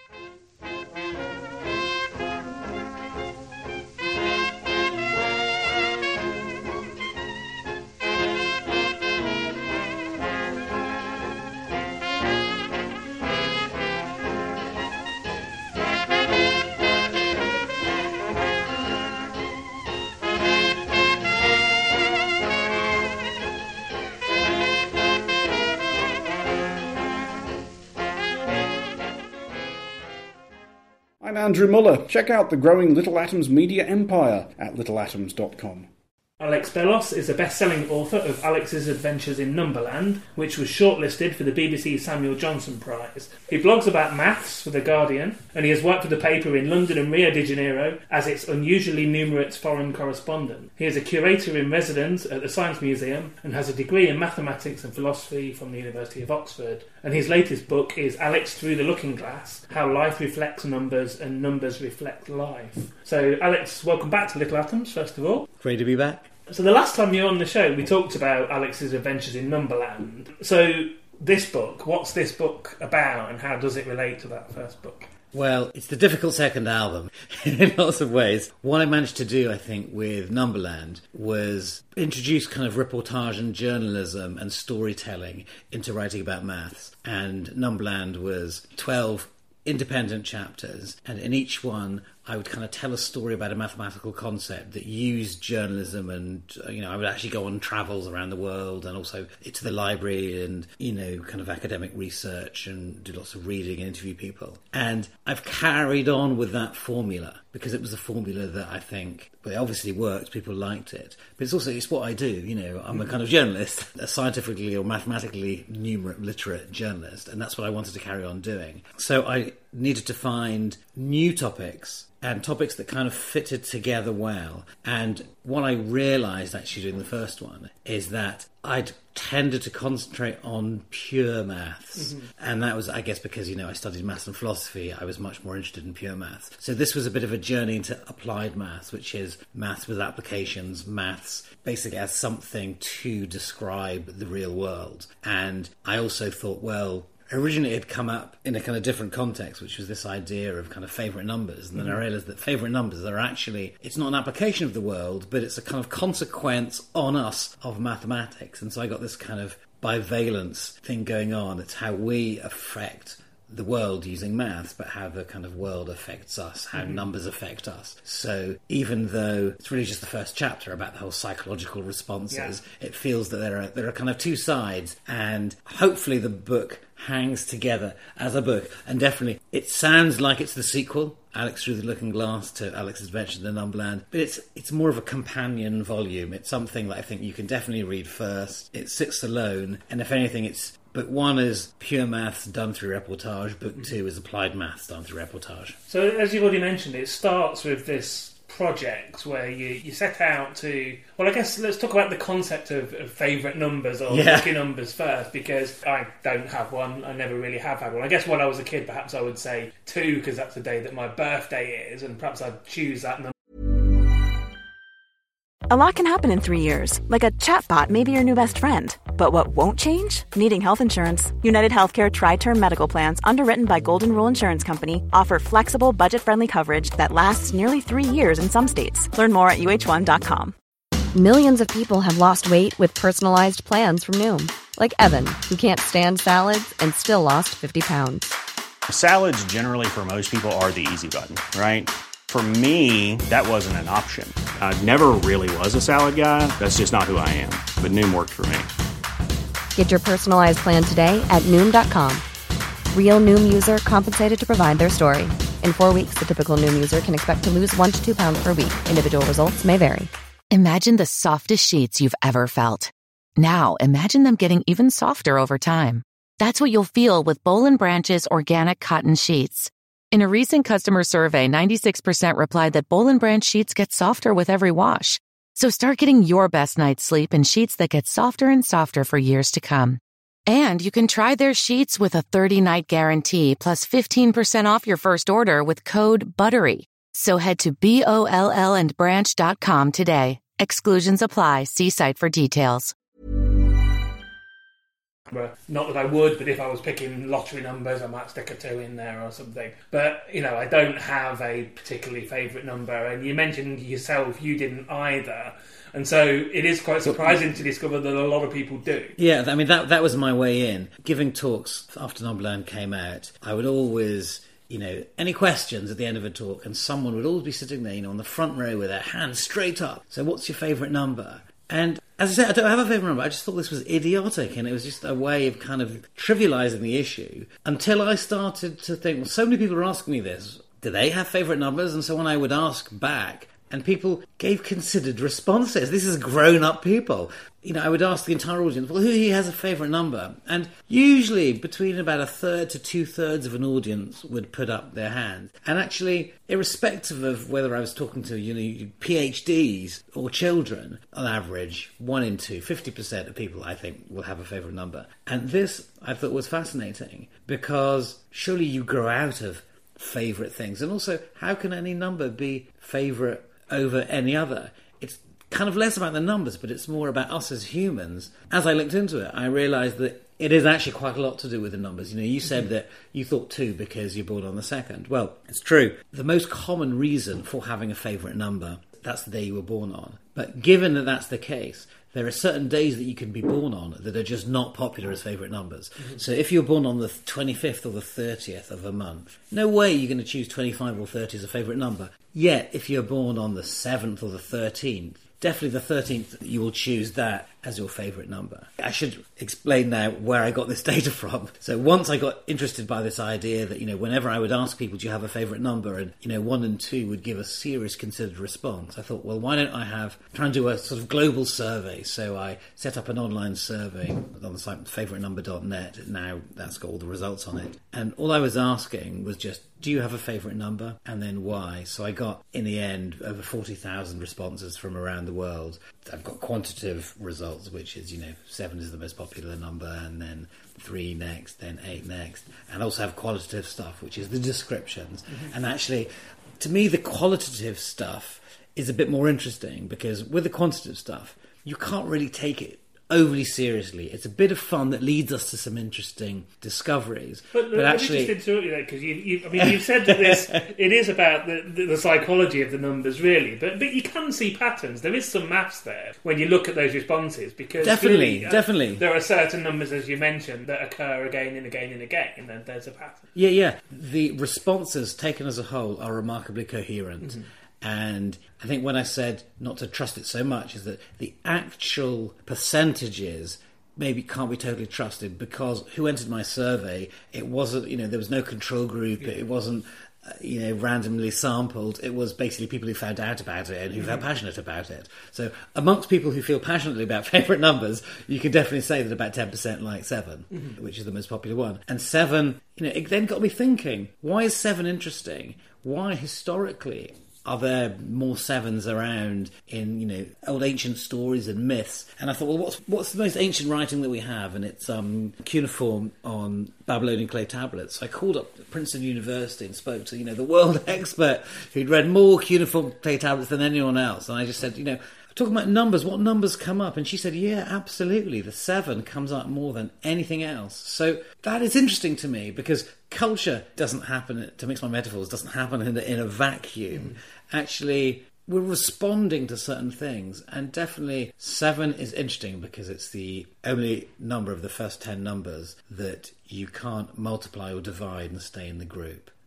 I'm Andrew Muller. Check out the growing Little Atoms media empire at little atoms dot com. Alex Bellos is a best-selling author of Alex's Adventures in Numberland, which was shortlisted for the B B C Samuel Johnson Prize. He blogs about maths for The Guardian, and he has worked for the paper in London and Rio de Janeiro as its unusually numerate foreign correspondent. He is a curator in residence at the Science Museum and has a degree in mathematics and philosophy from the University of Oxford. And his latest book is Alex Through the Looking Glass, How Life Reflects Numbers and Numbers Reflect Life. So, Alex, welcome back to Little Atoms, first of all. Great to be back. So the last time you were on the show, we talked about Alex's Adventures in Numberland. So this book, what's this book about and how does it relate to that first book? Well, it's the difficult second album in lots of ways. What I managed to do, I think, with Numberland was introduce kind of reportage and journalism and storytelling into writing about maths. And Numberland was twelve independent chapters, and in each one I would kind of tell a story about a mathematical concept that used journalism, and you know I would actually go on travels around the world and also to the library and you know kind of academic research and do lots of reading and interview people. And I've carried on with that formula because it was a formula that I think, well, it obviously worked, people liked it, but it's also it's what I do. You know, I'm a kind of journalist, a scientifically or mathematically numerate literate journalist, and that's what I wanted to carry on doing. So I needed to find new topics and topics that kind of fitted together well. And what I realised actually doing the first one is that I'd tended to concentrate on pure maths. Mm-hmm. And that was, I guess, because, you know, I studied maths and philosophy, I was much more interested in pure maths. So this was a bit of a journey into applied maths, which is maths with applications, maths basically as something to describe the real world. And I also thought, well, originally it had come up in a kind of different context, which was this idea of kind of favourite numbers. And then mm-hmm. I realised that favourite numbers are actually, it's not an application of the world, but it's a kind of consequence on us of mathematics. And so I got this kind of bivalence thing going on. It's how we affect the world using maths, but how the kind of world affects us, how mm-hmm. numbers affect us. So even though it's really just the first chapter about the whole psychological responses, yeah. it feels that there are there are kind of two sides, and hopefully the book hangs together as a book. And definitely it sounds like it's the sequel, Alex Through the Looking Glass, to Alex's Adventures in Numberland, but it's it's more of a companion volume. It's something that I think you can definitely read first. It sits alone, and if anything, it's book one is pure maths done through reportage. Book two is applied maths done through reportage. So, as you've already mentioned, it starts with this project where you, you set out to... Well, I guess let's talk about the concept of, of favourite numbers or yeah. lucky numbers first, because I don't have one. I never really have had one. I guess when I was a kid, perhaps I would say two, because that's the day that my birthday is, and perhaps I'd choose that number. A lot can happen in three years, like a chatbot may be your new best friend. But what won't change? Needing health insurance. United Healthcare Tri-Term Medical Plans, underwritten by Golden Rule Insurance Company, offer flexible, budget-friendly coverage that lasts nearly three years in some states. Learn more at U H one dot com. Millions of people have lost weight with personalized plans from Noom. Like Evan, who can't stand salads and still lost fifty pounds. Salads generally for most people are the easy button, right? For me, that wasn't an option. I never really was a salad guy. That's just not who I am. But Noom worked for me. Get your personalized plan today at Noom dot com. Real Noom user compensated to provide their story. In four weeks, the typical Noom user can expect to lose one to two pounds per week. Individual results may vary. Imagine the softest sheets you've ever felt. Now, imagine them getting even softer over time. That's what you'll feel with Boll and Branch's organic cotton sheets. In a recent customer survey, ninety-six percent replied that Boll and Branch sheets get softer with every wash. So start getting your best night's sleep in sheets that get softer and softer for years to come. And you can try their sheets with a thirty-night guarantee plus fifteen percent off your first order with code BUTTERY. So head to B O L L and branch dot com today. Exclusions apply. See site for details. Not that I would, but if I was picking lottery numbers, I might stick a two in there or something. But, you know, I don't have a particularly favourite number. And you mentioned yourself, you didn't either. And so it is quite surprising to discover that a lot of people do. Yeah, I mean, that that was my way in. Giving talks after Numberland came out, I would always, you know, any questions at the end of a talk, and someone would always be sitting there, you know, on the front row with their hand straight up. So what's your favourite number? And as I said, I don't have a favourite number. I just thought this was idiotic, and it was just a way of kind of trivialising the issue until I started to think, well, so many people are asking me this. Do they have favourite numbers? And so when I would ask back, and people gave considered responses. This is grown-up people. You know, I would ask the entire audience, well, who here has a favourite number? And usually between about a third to two-thirds of an audience would put up their hand. And actually, irrespective of whether I was talking to, you know, PhDs or children, on average, one in two, fifty percent of people, I think, will have a favourite number. And this, I thought, was fascinating, because surely you grow out of favourite things. And also, how can any number be favourite over any other? It's kind of less about the numbers, but it's more about us as humans. As I looked into it, I realised that it is actually quite a lot to do with the numbers. You know, you said that you thought two because you're born on the second. Well, it's true. The most common reason for having a favourite number, that's the day you were born on. But given that that's the case, there are certain days that you can be born on that are just not popular as favourite numbers. Mm-hmm. So if you're born on the twenty-fifth or the thirtieth of a month, no way you're going to choose twenty-five or thirty as a favourite number. Yet, if you're born on the seventh or the thirteenth, definitely the thirteenth, you will choose that as your favourite number. I should explain now where I got this data from. So once I got interested by this idea that, you know, whenever I would ask people, do you have a favourite number? And, you know, one and two would give a serious considered response. I thought, well, why don't I have, try and do a sort of global survey. So I set up an online survey on the site favourite number dot net. Now that's got all the results on it. And all I was asking was just, do you have a favourite number? And then why? So I got, in the end, over forty thousand responses from around the world. I've got quantitative results, which is, you know, seven is the most popular number, and then three next, then eight next. And I also have qualitative stuff, which is the descriptions. Mm-hmm. And actually, to me, the qualitative stuff is a bit more interesting, because with the quantitative stuff, you can't really take it overly seriously. It's a bit of fun that leads us to some interesting discoveries. But, but actually, let me just interrupt you there, because you, you, I mean, you've said that this it is about the, the, the psychology of the numbers, really. But but you can see patterns. There is some maths there when you look at those responses, because definitely, really, uh, definitely, there are certain numbers, as you mentioned, that occur again and again and again, and then there's a pattern. Yeah, yeah. The responses taken as a whole are remarkably coherent. Mm-hmm. And I think when I said not to trust it so much is that the actual percentages maybe can't be totally trusted, because who entered my survey, it wasn't, you know, there was no control group, yeah. It wasn't, uh, you know, randomly sampled. It was basically people who found out about it and who mm-hmm. felt passionate about it. So amongst people who feel passionately about favourite numbers, you can definitely say that about ten percent like seven, mm-hmm. which is the most popular one. And seven, you know, it then got me thinking, why is seven interesting? Why historically are there more sevens around in, you know, old ancient stories and myths? And I thought, well, what's what's the most ancient writing that we have? And it's um, cuneiform on Babylonian clay tablets. So I called up Princeton University and spoke to, you know, the world expert who'd read more cuneiform clay tablets than anyone else. And I just said, you know, talking about numbers, what numbers come up? And she said, yeah, absolutely. The seven comes up more than anything else. So that is interesting to me, because culture doesn't happen, to mix my metaphors, doesn't happen in a, in a vacuum. Mm. Actually, we're responding to certain things. And definitely seven is interesting because it's the only number of the first ten numbers that you can't multiply or divide and stay in the group.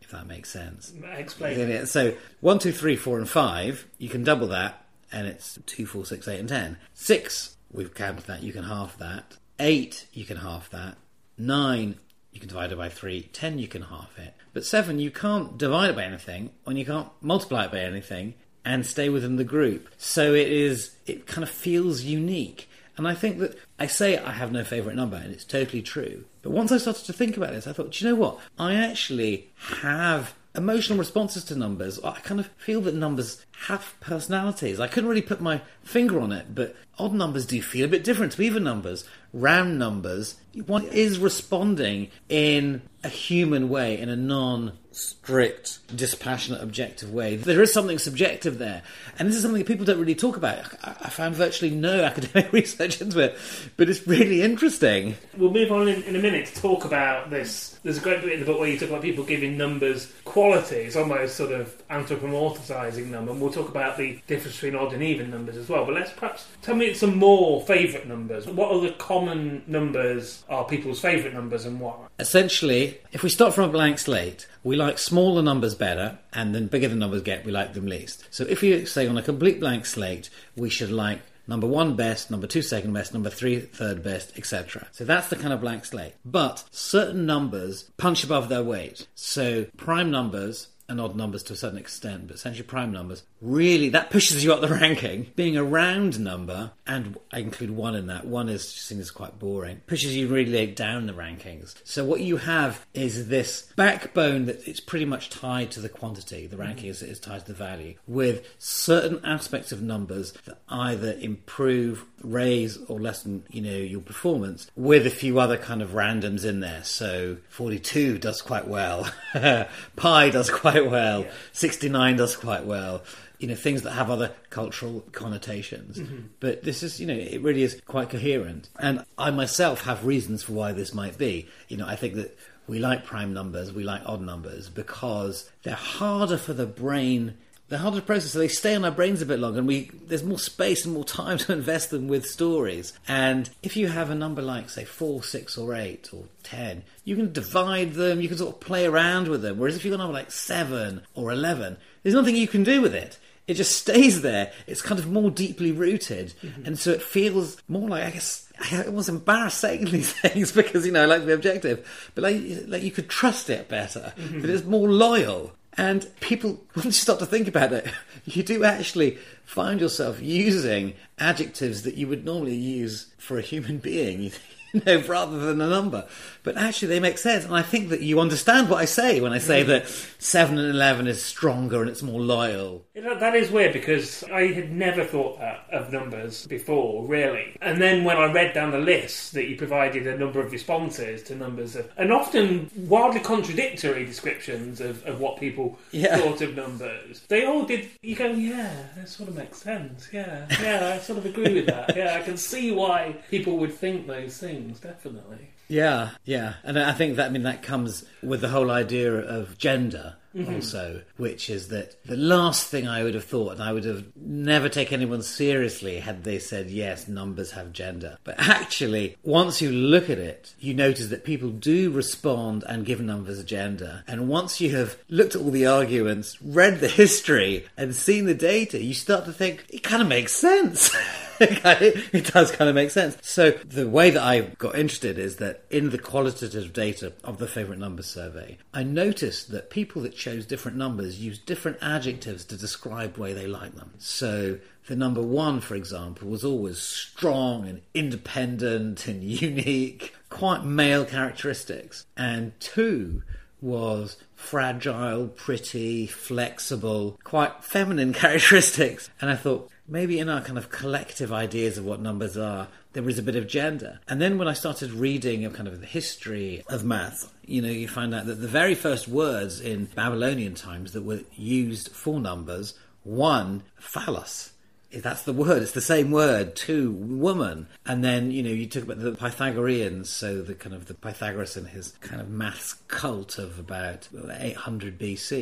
if that makes sense. Explain. Yeah, so one, two, three, four, and five, you can double that, and it's two, four, six, eight, and ten. Six, we've counted that, you can half that. Eight, you can half that. Nine, you can divide it by three. Ten, you can half it. But seven, you can't divide it by anything, and you can't multiply it by anything, and stay within the group. So it is, it kind of feels unique. And I think that, I say I have no favourite number, and it's totally true. But once I started to think about this, I thought, do you know what? I actually have emotional responses to numbers. I kind of feel that numbers have personalities. I couldn't really put my finger on it, but odd numbers do feel a bit different to even numbers. Round numbers, one is responding in a human way, in a non-strict, dispassionate, objective way. There is something subjective there. And this is something that people don't really talk about. I, I found virtually no academic research into it, but it's really interesting. We'll move on in, in a minute to talk about this. There's a great bit in the book where you talk about people giving numbers qualities, almost sort of anthropomorphising them, and we'll talk about the difference between odd and even numbers as well. But let's perhaps tell me some more favourite numbers. What other common numbers are people's favourite numbers and why? Essentially, if we start from a blank slate, we like smaller numbers better, and the bigger the numbers get, we like them least. So if you say on a complete blank slate, we should like number one best, number two second best, number three third best, et cetera. So that's the kind of blank slate. But certain numbers punch above their weight. So prime numbers and odd numbers to a certain extent, but essentially prime numbers, really, that pushes you up the ranking. Being a round number, and I include one in that, one is seen as quite boring, pushes you really down the rankings. So what you have is this backbone that it's pretty much tied to the quantity, the ranking mm-hmm. is, is tied to the value, with certain aspects of numbers that either improve, raise, or lessen, you know, your performance, with a few other kind of randoms in there. So forty-two does quite well, pi does quite well, yeah. sixty-nine does quite well, you know, things that have other cultural connotations. Mm-hmm. But this is, you know, it really is quite coherent. And I myself have reasons for why this might be. You know, I think that we like prime numbers, we like odd numbers, because they're harder for the brain. They're harder to process, so they stay on our brains a bit longer, and we there's more space and more time to invest them with stories. And if you have a number like, say, four, six, or eight, or ten, you can divide them, you can sort of play around with them. Whereas if you've got a number like seven or eleven, there's nothing you can do with it. It just stays there. It's kind of more deeply rooted. Mm-hmm. And so it feels more like, I guess, I almost embarrassed saying these things because, you know, I like to be objective. But like, like you could trust it better. Mm-hmm. That it's more loyal. And people, once you start to think about it, you do actually find yourself using adjectives that you would normally use for a human being, you know, rather than a number. But actually they make sense. And I think that you understand what I say when I say that seven and eleven is stronger and it's more loyal. You know, that is weird because I had never thought that of numbers before, really. And then when I read down the list that you provided a number of responses to numbers, of, and often wildly contradictory descriptions of, of what people yeah. thought of numbers, they all did, you go, yeah, that sort of makes sense, yeah, yeah, I sort of agree with that. Yeah, I can see why people would think those things, definitely. Yeah, yeah. And I think that, I mean, that comes with the whole idea of gender mm-hmm. also, which is that the last thing I would have thought, and I would have never taken anyone seriously had they said, yes, numbers have gender. But actually, once you look at it, you notice that people do respond and give numbers a gender. And once you have looked at all the arguments, read the history, and seen the data, you start to think, it kind of makes sense. It does kind of make sense. So the way that I got interested is that in the qualitative data of the favourite numbers survey, I noticed that people that chose different numbers used different adjectives to describe the way they like them. So the number one, for example, was always strong and independent and unique, quite male characteristics. And two was fragile, pretty, flexible, quite feminine characteristics. And I thought, maybe in our kind of collective ideas of what numbers are, there is a bit of gender. And then when I started reading a kind of the history of math, you know, you find out that the very first words in Babylonian times that were used for numbers, one, phallus. That's the word. It's the same word. Two, woman. And then, you know, you talk about the Pythagoreans, so the kind of the Pythagoras and his kind of maths cult of about eight hundred B C.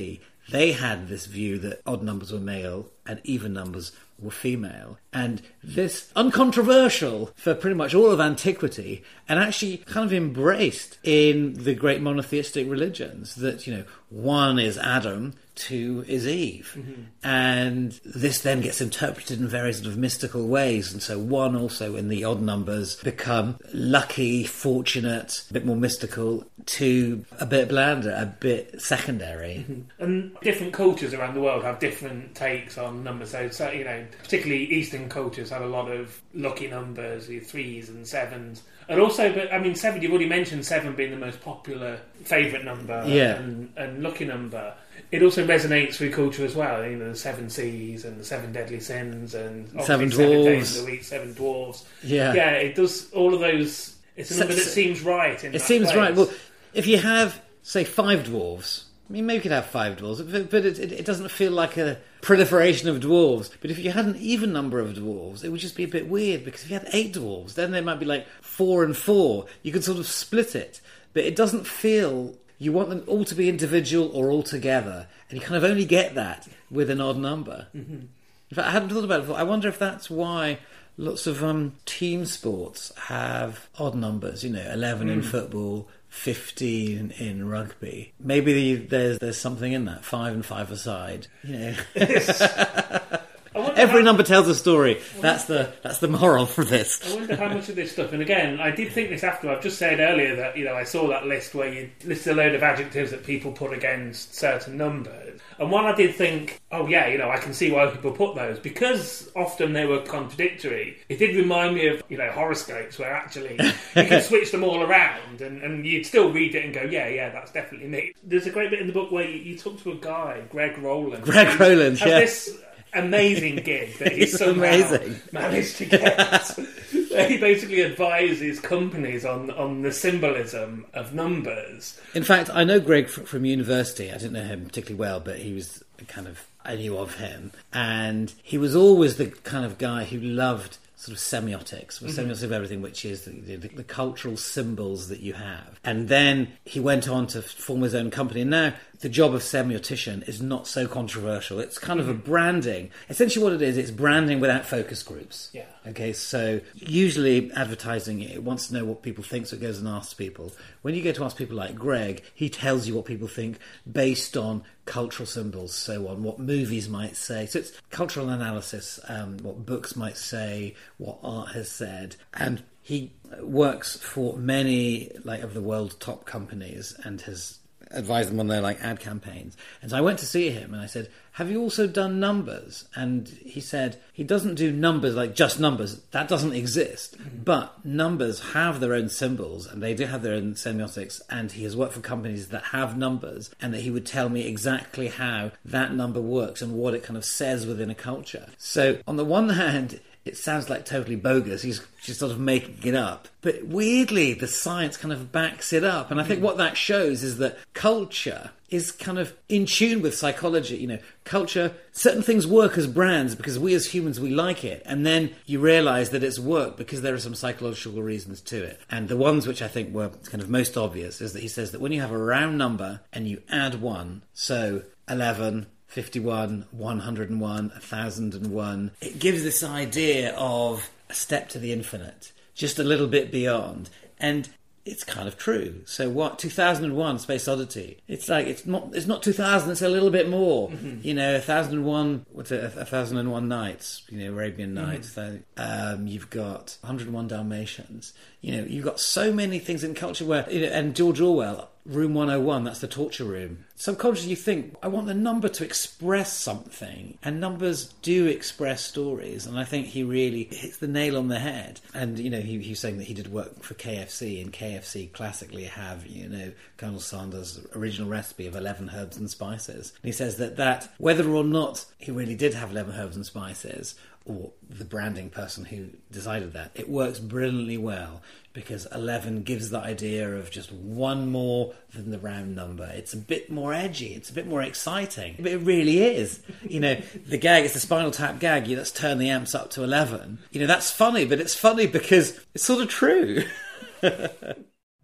they had this view that odd numbers were male and even numbers were female. And this uncontroversial for pretty much all of antiquity, and actually kind of embraced in the great monotheistic religions, that, you know, one is Adam, two is Eve. Mm-hmm. And this then gets interpreted in various sort of mystical ways. And so one also in the odd numbers become lucky, fortunate, a bit more mystical, two a bit blander, a bit secondary. Mm-hmm. And different cultures around the world have different takes on numbers. So, so, you know, particularly Eastern cultures have a lot of lucky numbers, the threes and sevens. And also, but I mean, seven, you've already mentioned seven being the most popular favourite number, yeah. and, and lucky number. It also resonates through culture as well, you know, the seven seas and the seven deadly sins and seven seven dwarves. days of the week, seven dwarves. Yeah. Yeah, it does all of those. It's a number Se- that seems right in It that seems place. right. Well, if you have, say, five dwarves, I mean, maybe you could have five dwarves, but, but it, it, it doesn't feel like a proliferation of dwarves. But if you had an even number of dwarves, it would just be a bit weird, because if you had eight dwarves, then there might be like four and four. You could sort of split it, but it doesn't feel... You want them all to be individual or all together, and you kind of only get that with an odd number. Mm-hmm. In fact, I hadn't thought about it before. I wonder if that's why lots of um, team sports have odd numbers, you know, eleven mm. in football, fifteen in rugby. Maybe there's there's something in that, five and five aside. You know, every how, number tells a story. That's the that's the moral for this. I wonder how much of this stuff. And again, I did think this after. I've just said earlier that, you know, I saw that list where you listed a load of adjectives that people put against certain numbers. And one I did think, oh yeah, you know, I can see why people put those, because often they were contradictory. It did remind me of, you know, horoscopes, where actually you can switch them all around and, and you'd still read it and go, yeah, yeah, that's definitely me. There's a great bit in the book where you, you talk to a guy, Greg Rowland. Greg Rowland, yeah. This amazing gig that he's It's somehow amazing. managed to get. He basically advises companies on, on the symbolism of numbers. In fact, I know Greg f- from university. I didn't know him particularly well, but he was kind of, I knew of him. And he was always the kind of guy who loved sort of semiotics, mm-hmm. semiotics of everything, which is the, the, the cultural symbols that you have. And then he went on to form his own company. And now the job of semiotician is not so controversial. It's kind mm-hmm. of a branding. Essentially what it is, it's branding without focus groups. Yeah. Okay, so usually advertising, it wants to know what people think, so it goes and asks people. When you go to ask people like Greg, he tells you what people think based on cultural symbols, so on what movies might say. So it's cultural analysis, um, what books might say, what art has said. And he works for many like of the world's top companies and has advised them on their like ad campaigns. And so I went to see him and I said, have you also done numbers? And he said he doesn't do numbers like just numbers. That doesn't exist. Mm-hmm. But numbers have their own symbols and they do have their own semiotics, and he has worked for companies that have numbers, and that he would tell me exactly how that number works and what it kind of says within a culture. So on the one hand, it sounds like totally bogus. He's just sort of making it up. But weirdly, the science kind of backs it up. And I think what that shows is that culture is kind of in tune with psychology. You know, culture, certain things work as brands because we as humans, we like it. And then you realise that it's worked because there are some psychological reasons to it. And the ones which I think were kind of most obvious is that he says that when you have a round number and you add one, so eleven, fifty-one, one hundred and one, one thousand and one. It gives this idea of a step to the infinite, just a little bit beyond. And it's kind of true. So what? two thousand one, Space Oddity. It's like, it's not It's not two thousand, it's a little bit more. Mm-hmm. You know, one thousand and one, what's it, one thousand and one Nights, you know, Arabian Nights. Mm-hmm. So, um, you've got one hundred and one Dalmatians. You know, you've got so many things in culture where, you know, and George Orwell, Room one oh one, that's the torture room. Subconsciously you think, I want the number to express something. And numbers do express stories. And I think he really hits the nail on the head. And, you know, he, he was saying that he did work for K F C. And K F C classically have, you know, Colonel Sanders' original recipe of eleven herbs and spices. And he says that that, whether or not he really did have eleven herbs and spices, or the branding person who decided that, it works brilliantly well because eleven gives the idea of just one more than the round number. It's a bit more edgy, it's a bit more exciting. But it really is. You know, the gag, it's the Spinal Tap gag, you let's turn the amps up to eleven. You know, that's funny, but it's funny because it's sort of true.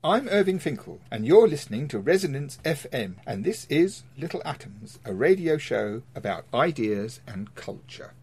I'm Irving Finkel, and you're listening to Resonance F M, and this is Little Atoms, a radio show about ideas and culture.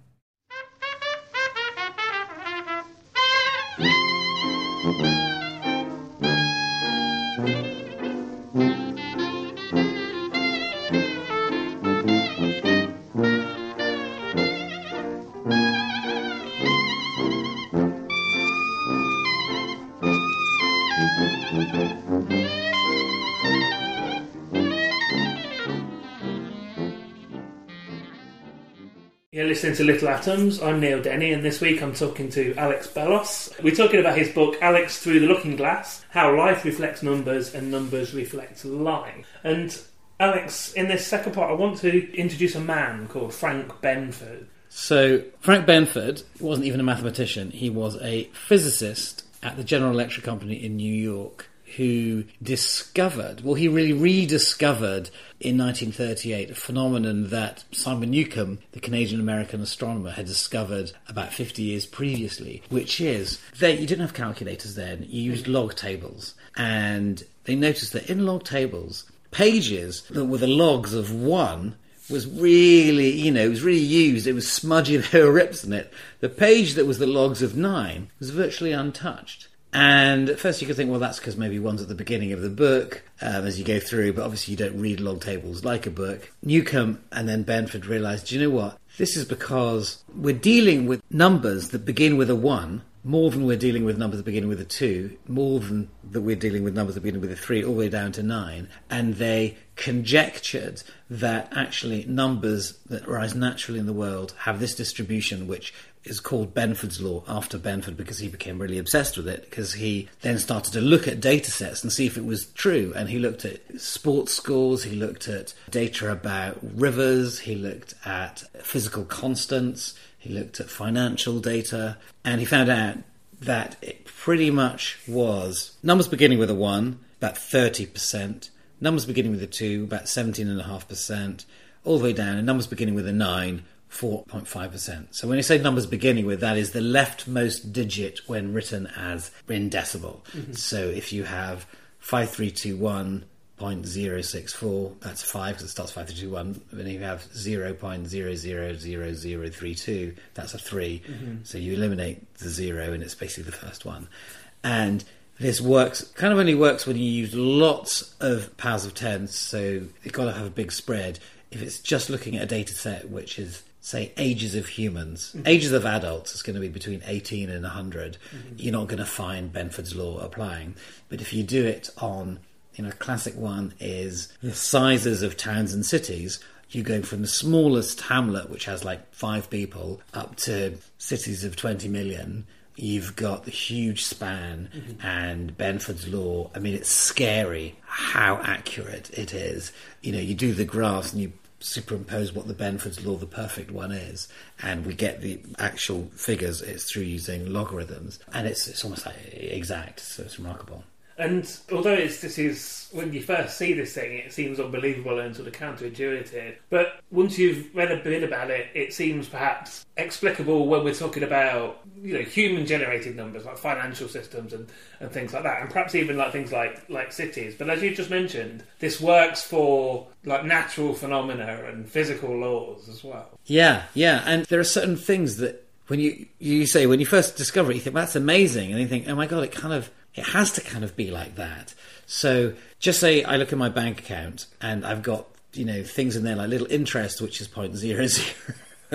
You're listening to Little Atoms. I'm Neil Denny, and this week I'm talking to Alex Bellos. We're talking about his book, Alex Through the Looking Glass, How Life Reflects Numbers and Numbers Reflect Life. And Alex, in this second part, I want to introduce a man called Frank Benford. So, Frank Benford wasn't even a mathematician. He was a physicist at the General Electric Company in New York, who discovered, well, he really rediscovered in nineteen thirty-eight a phenomenon that Simon Newcomb, the Canadian-American astronomer, had discovered about fifty years previously, which is that you didn't have calculators then, you used log tables. And they noticed that in log tables, pages that were the logs of one was really, you know, it was really used, it was smudgy, there were rips in it. The page that was the logs of nine was virtually untouched. And at first you could think, well, that's because maybe one's at the beginning of the book um, as you go through, but obviously you don't read log tables like a book. Newcomb and then Benford realised, do you know what? This is because we're dealing with numbers that begin with a one more than we're dealing with numbers that begin with a two, more than that we're dealing with numbers that begin with a three, all the way down to nine. And they conjectured that actually numbers that arise naturally in the world have this distribution, which is called Benford's law, after Benford, because he became really obsessed with it, because he then started to look at data sets and see if it was true. And he looked at sports scores, he looked at data about rivers, he looked at physical constants, he looked at financial data, and he found out that it pretty much was numbers beginning with a one, about thirty percent, numbers beginning with a two, about seventeen point five percent, all the way down, and numbers beginning with a nine, four point five percent. So when you say numbers beginning with, that is the leftmost digit when written as in decimal. Mm-hmm. So if you have five three two one point zero six four, that's five because it starts five three two one. Then if you have zero point zero zero zero zero three two, that's a three. Mm-hmm. So you eliminate the zero and it's basically the first one. And this works, kind of only works when you use lots of powers of ten, so you've got to have a big spread. If it's just looking at a data set which is, say, ages of humans, mm-hmm. ages of adults, it's going to be between eighteen and one hundred, mm-hmm. you're not going to find Benford's law applying. But if you do it on, you know, a classic one is the sizes of towns and cities, you're going from the smallest hamlet, which has like five people, up to cities of twenty million. You've got the huge span, mm-hmm. and Benford's law, I mean, it's scary how accurate it is. You know, you do the graphs and you superimpose what the Benford's law, the perfect one, is, and we get the actual figures. It's through using logarithms, and it's it's almost like exact, so it's remarkable. And although it's, this is, when you first see this thing, it seems unbelievable and sort of counterintuitive. But once you've read a bit about it, it seems perhaps explicable when we're talking about, you know, human-generated numbers, like financial systems and, and things like that, and perhaps even like things like, like cities. But as you just mentioned, this works for like natural phenomena and physical laws as well. Yeah, yeah, and there are certain things that when you you say, when you first discover it, you think, well, that's amazing, and you think, oh my God, it kind of, it has to kind of be like that. So just say I look at my bank account and I've got, you know, things in there like little interest, which is zero point zero zero.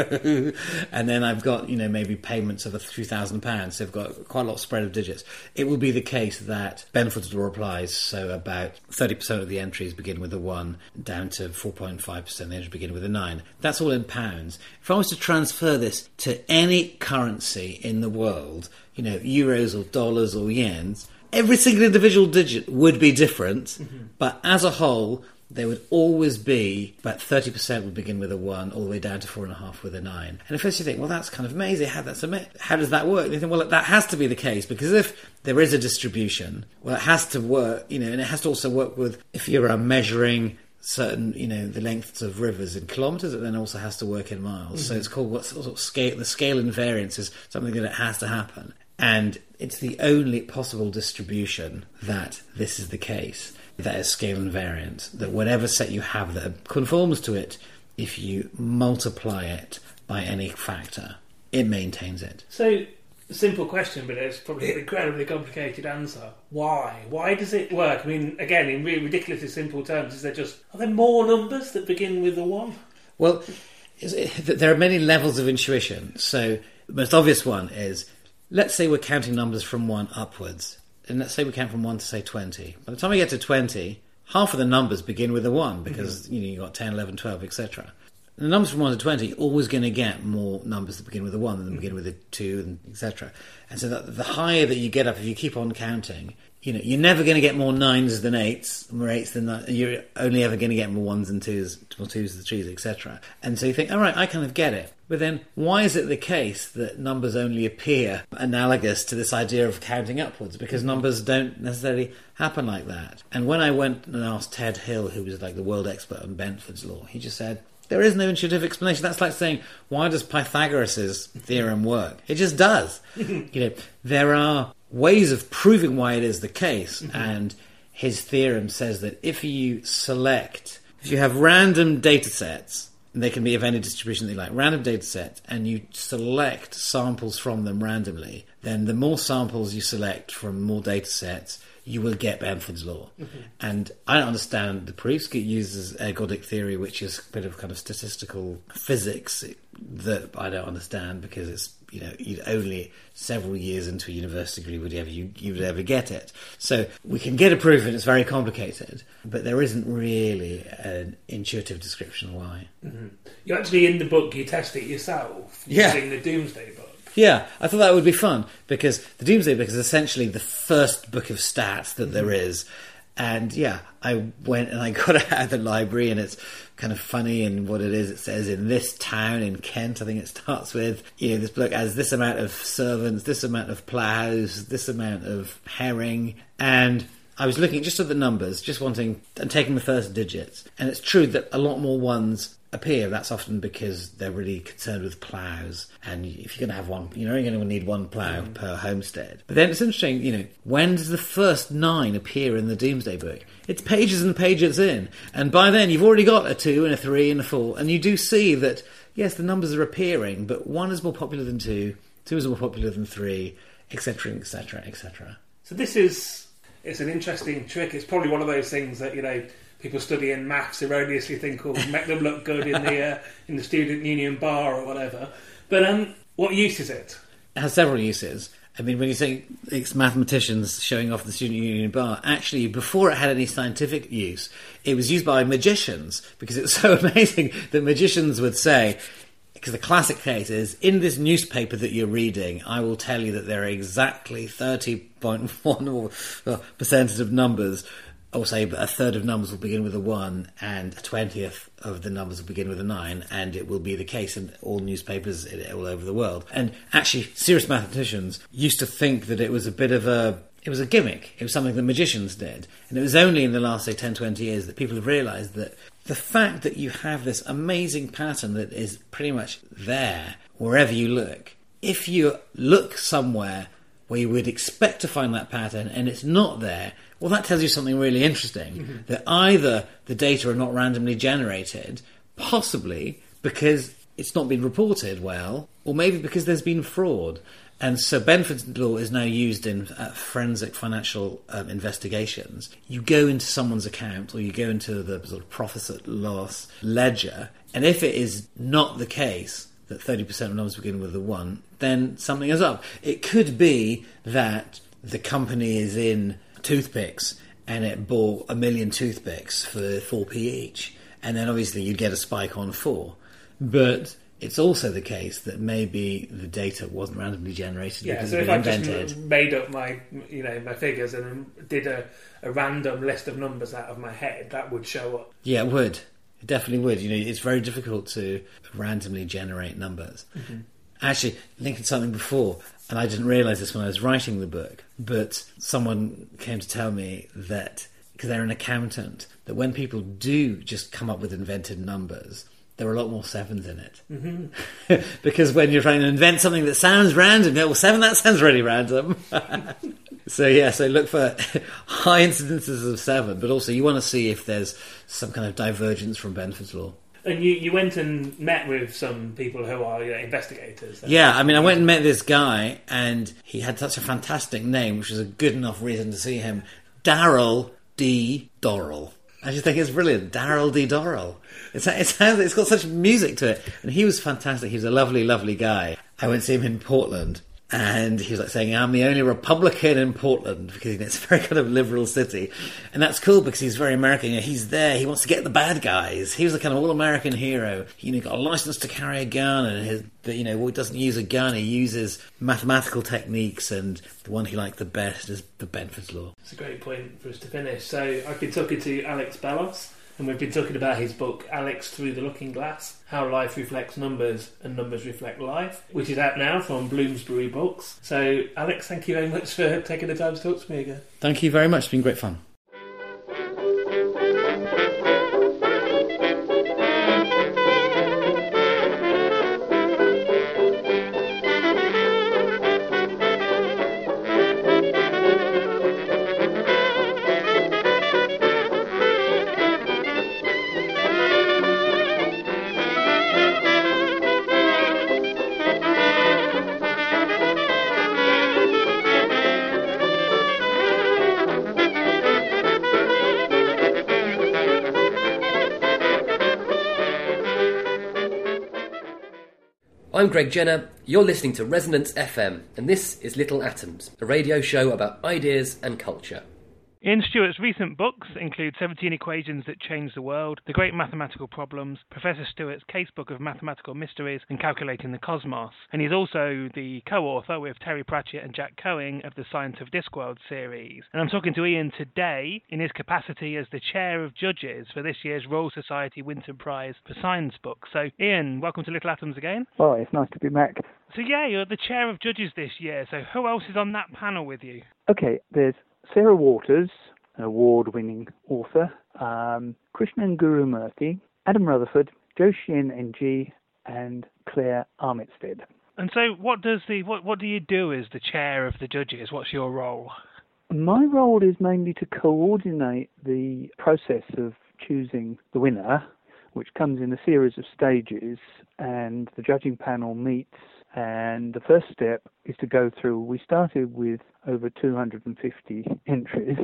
And then I've got, you know, maybe payments of a few thousand pounds. So I've got quite a lot of spread of digits. It will be the case that Benford's law applies. So about thirty percent of the entries begin with a one, down to four point five percent of the entries begin with a nine. That's all in pounds. If I was to transfer this to any currency in the world, you know, euros or dollars or yens, every single individual digit would be different. Mm-hmm. But as a whole, there would always be about thirty percent would begin with a one, all the way down to four and a half with a nine. And at first you think, well, that's kind of amazing. How, that's ama- how does that work? And you think, well, that has to be the case, because if there is a distribution, well, it has to work, you know, and it has to also work with, if you're uh, measuring certain, you know, the lengths of rivers in kilometres, it then also has to work in miles. Mm-hmm. So it's called what's sort of scale, the scale invariance is something that it has to happen. And it's the only possible distribution that this is the case. That is scale invariant, that whatever set you have that conforms to it, if you multiply it by any factor, it maintains it. So, simple question, but it's probably an incredibly complicated answer. Why? Why does it work? I mean, again, in really ridiculously simple terms, is there just... Are there more numbers that begin with a one? Well, there are many levels of intuition. So, the most obvious one is, let's say we're counting numbers from one upwards. And let's say we count from one to, say, twenty. By the time we get to twenty, half of the numbers begin with a one, because mm-hmm. you know, you've got ten, eleven, twelve, et cetera. The numbers from one to twenty are always going to get more numbers that begin with a one than mm-hmm. begin with a two, and et cetera. And so that the higher that you get up, if you keep on counting, you know, you're never going to get more nines than eights, more eights than nines. You're only ever going to get more ones and twos, more twos than threes, et cetera. And so you think, all right, I kind of get it. But then, why is it the case that numbers only appear analogous to this idea of counting upwards? Because numbers don't necessarily happen like that. And when I went and asked Ted Hill, who was like the world expert on Benford's law, he just said, there is no intuitive explanation. That's like saying, why does Pythagoras' theorem work? It just does. You know, there are ways of proving why it is the case, mm-hmm. and his theorem says that if you select, if you have random data sets, and they can be of any distribution that you like, random data sets, and you select samples from them randomly, then the more samples you select from more data sets, you will get Benford's law. Mm-hmm. And I don't understand the proofs. It uses ergodic theory, which is a bit of kind of statistical physics that I don't understand, because it's, you know, you'd only several years into a university degree would you ever, you, you would ever get it. So we can get a proof, and it's very complicated, but there isn't really an intuitive description why. Mm-hmm. You actually, in the book, you test it yourself yeah. using the Doomsday Book. Yeah, I thought that would be fun, because the Doomsday Book is essentially the first book of stats that mm-hmm. there is. And yeah, I went and I got it out of the library, and it's kind of funny in what it is. It says, in this town in Kent, I think it starts with, you know, this bloke has this amount of servants, this amount of ploughs, this amount of herring. And I was looking just at the numbers, just wanting, and taking the first digits. And it's true that a lot more ones appear. That's often because they're really concerned with ploughs, and if you're going to have one, you're only going to need one plough mm. per homestead. But then it's interesting, you know, when does the first nine appear in the Doomsday Book? It's pages and pages in, and by then you've already got a two and a three and a four, and you do see that, yes, the numbers are appearing, but one is more popular than two, two is more popular than three, etc, etc, et cetera. So this is, it's an interesting trick. It's probably one of those things that, you know, people studying maths erroneously think will make them look good in the uh, in the student union bar or whatever. But um, what use is it? It has several uses. I mean, when you say it's mathematicians showing off the student union bar, actually, before it had any scientific use, it was used by magicians, because it's so amazing that magicians would say, because the classic case is, in this newspaper that you're reading, I will tell you that there are exactly thirty point one percent of numbers, or say a third of numbers will begin with a one, and a twentieth of the numbers will begin with a nine, and it will be the case in all newspapers all over the world. And actually, serious mathematicians used to think that it was a bit of a, it was a gimmick. It was something that magicians did. And it was only in the last, say, ten, twenty years that people have realised that the fact that you have this amazing pattern that is pretty much there wherever you look, if you look somewhere where you would expect to find that pattern and it's not there, well, that tells you something really interesting. Mm-hmm. That either the data are not randomly generated, possibly because it's not been reported well, or maybe because there's been fraud. And so Benford's law is now used in uh, forensic financial um, investigations. You go into someone's account, or you go into the sort of profit and loss ledger, and if it is not the case that thirty percent of numbers begin with a one, then something is up. It could be that the company is in toothpicks and it bought a million toothpicks for four p each, and then obviously you'd get a spike on four. But it's also the case that maybe the data wasn't randomly generated yeah, because so it's been been invented. invented. Just made up my, you know, my figures and did a, a random list of numbers out of my head, that would show up. Yeah, it would. It definitely would. You know, it's very difficult to randomly generate numbers. Mm-hmm. Actually, linking something before, and I didn't realise this when I was writing the book, but someone came to tell me that, because they're an accountant, that when people do just come up with invented numbers, there were a lot more sevens in it. Mm-hmm. Because when you're trying to invent something that sounds random, well, seven, that sounds really random. So yeah, so look for high incidences of seven, but also you want to see if there's some kind of divergence from Benford's law. And you, you went and met with some people who are you know, investigators. Then. Yeah, I mean, I went and met this guy, and he had such a fantastic name, which was a good enough reason to see him. Darrell D. Dorrell. I just think it's brilliant. Darrell D. Dorrell. It's, it sounds, it's got such music to it. And he was fantastic. He was a lovely, lovely guy. I went to see him in Portland. And he was like saying, I'm the only Republican in Portland, because you know, it's a very kind of liberal city. And that's cool because he's very American. You know, he's there. He wants to get the bad guys. He was the kind of all-American hero. He, you know, got a license to carry a gun, and his, you know, well, he doesn't use a gun. He uses mathematical techniques, and the one he liked the best is the Benford's law. It's a great point for us to finish. So I've been talking to Alex Bellos, and we've been talking about his book, Alex Through the Looking Glass, How Life Reflects Numbers and Numbers Reflect Life, which is out now from Bloomsbury Books. So, Alex, thank you very much for taking the time to talk to me again. Thank you very much. It's been great fun. I'm Greg Jenner, you're listening to Resonance F M, and this is Little Atoms, a radio show about ideas and culture. Ian Stewart's recent books include seventeen Equations That Changed the World, The Great Mathematical Problems, Professor Stewart's Casebook of Mathematical Mysteries, and Calculating the Cosmos. And he's also the co-author with Terry Pratchett and Jack Coing of the Science of Discworld series. And I'm talking to Ian today in his capacity as the Chair of Judges for this year's Royal Society Winton Prize for Science Books. So, Ian, welcome to Little Atoms again. Oh, it's nice to be back. So, yeah, you're the Chair of Judges this year. So who else is on that panel with you? Okay, there's Sarah Waters, an award-winning author, um, Krishnan Gurumurthy, Adam Rutherford, Joshin N G, and Claire Armitstead. And so, what does the what what do you do as the chair of the judges? What's your role? My role is mainly to coordinate the process of choosing the winner, which comes in a series of stages, and the judging panel meets. And the first step is to go through, we started with over two hundred fifty entries,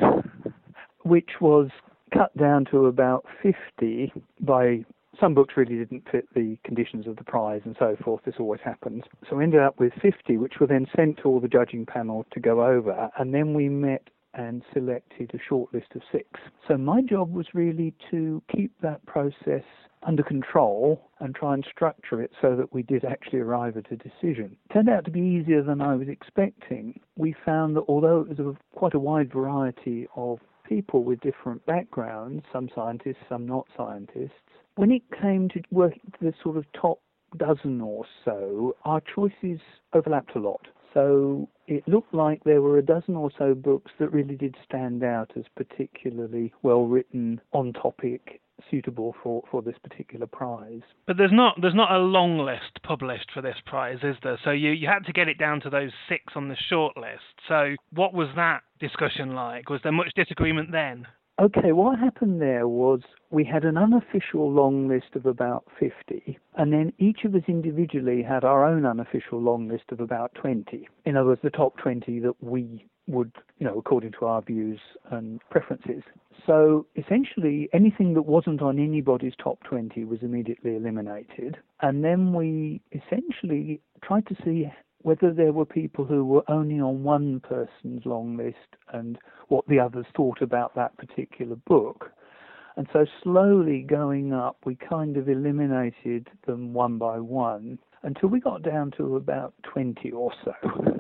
which was cut down to about fifty by, some books really didn't fit the conditions of the prize and so forth. This always happens. So we ended up with fifty, which were then sent to all the judging panel to go over. And then we met and selected a short list of six. So my job was really to keep that process under control and try and structure it so that we did actually arrive at a decision. It turned out to be easier than I was expecting. We found that although it was a, quite a wide variety of people with different backgrounds, some scientists, some not scientists, when it came to working to the sort of top dozen or so, our choices overlapped a lot. So it looked like there were a dozen or so books that really did stand out as particularly well written, on topic, suitable for, for this particular prize. But there's not there's not a long list published for this prize, is there? So you, you had to get it down to those six on the short list. So what was that discussion like? Was there much disagreement then? Okay, what happened there was we had an unofficial long list of about fifty, and then each of us individually had our own unofficial long list of about twenty. In other words, the top twenty that we would, you know, according to our views and preferences. So essentially anything that wasn't on anybody's top twenty was immediately eliminated. And then we essentially tried to see whether there were people who were only on one person's long list and what the others thought about that particular book. And so slowly going up, we kind of eliminated them one by one until we got down to about twenty or so.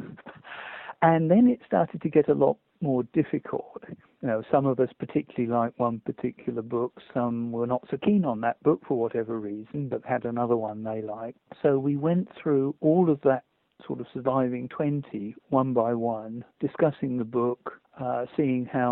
And then it started to get a lot more difficult. You know, some of us particularly liked one particular book. Some were not so keen on that book for whatever reason, but had another one they liked. So we went through all of that sort of surviving twenty, one by one, discussing the book, uh, seeing how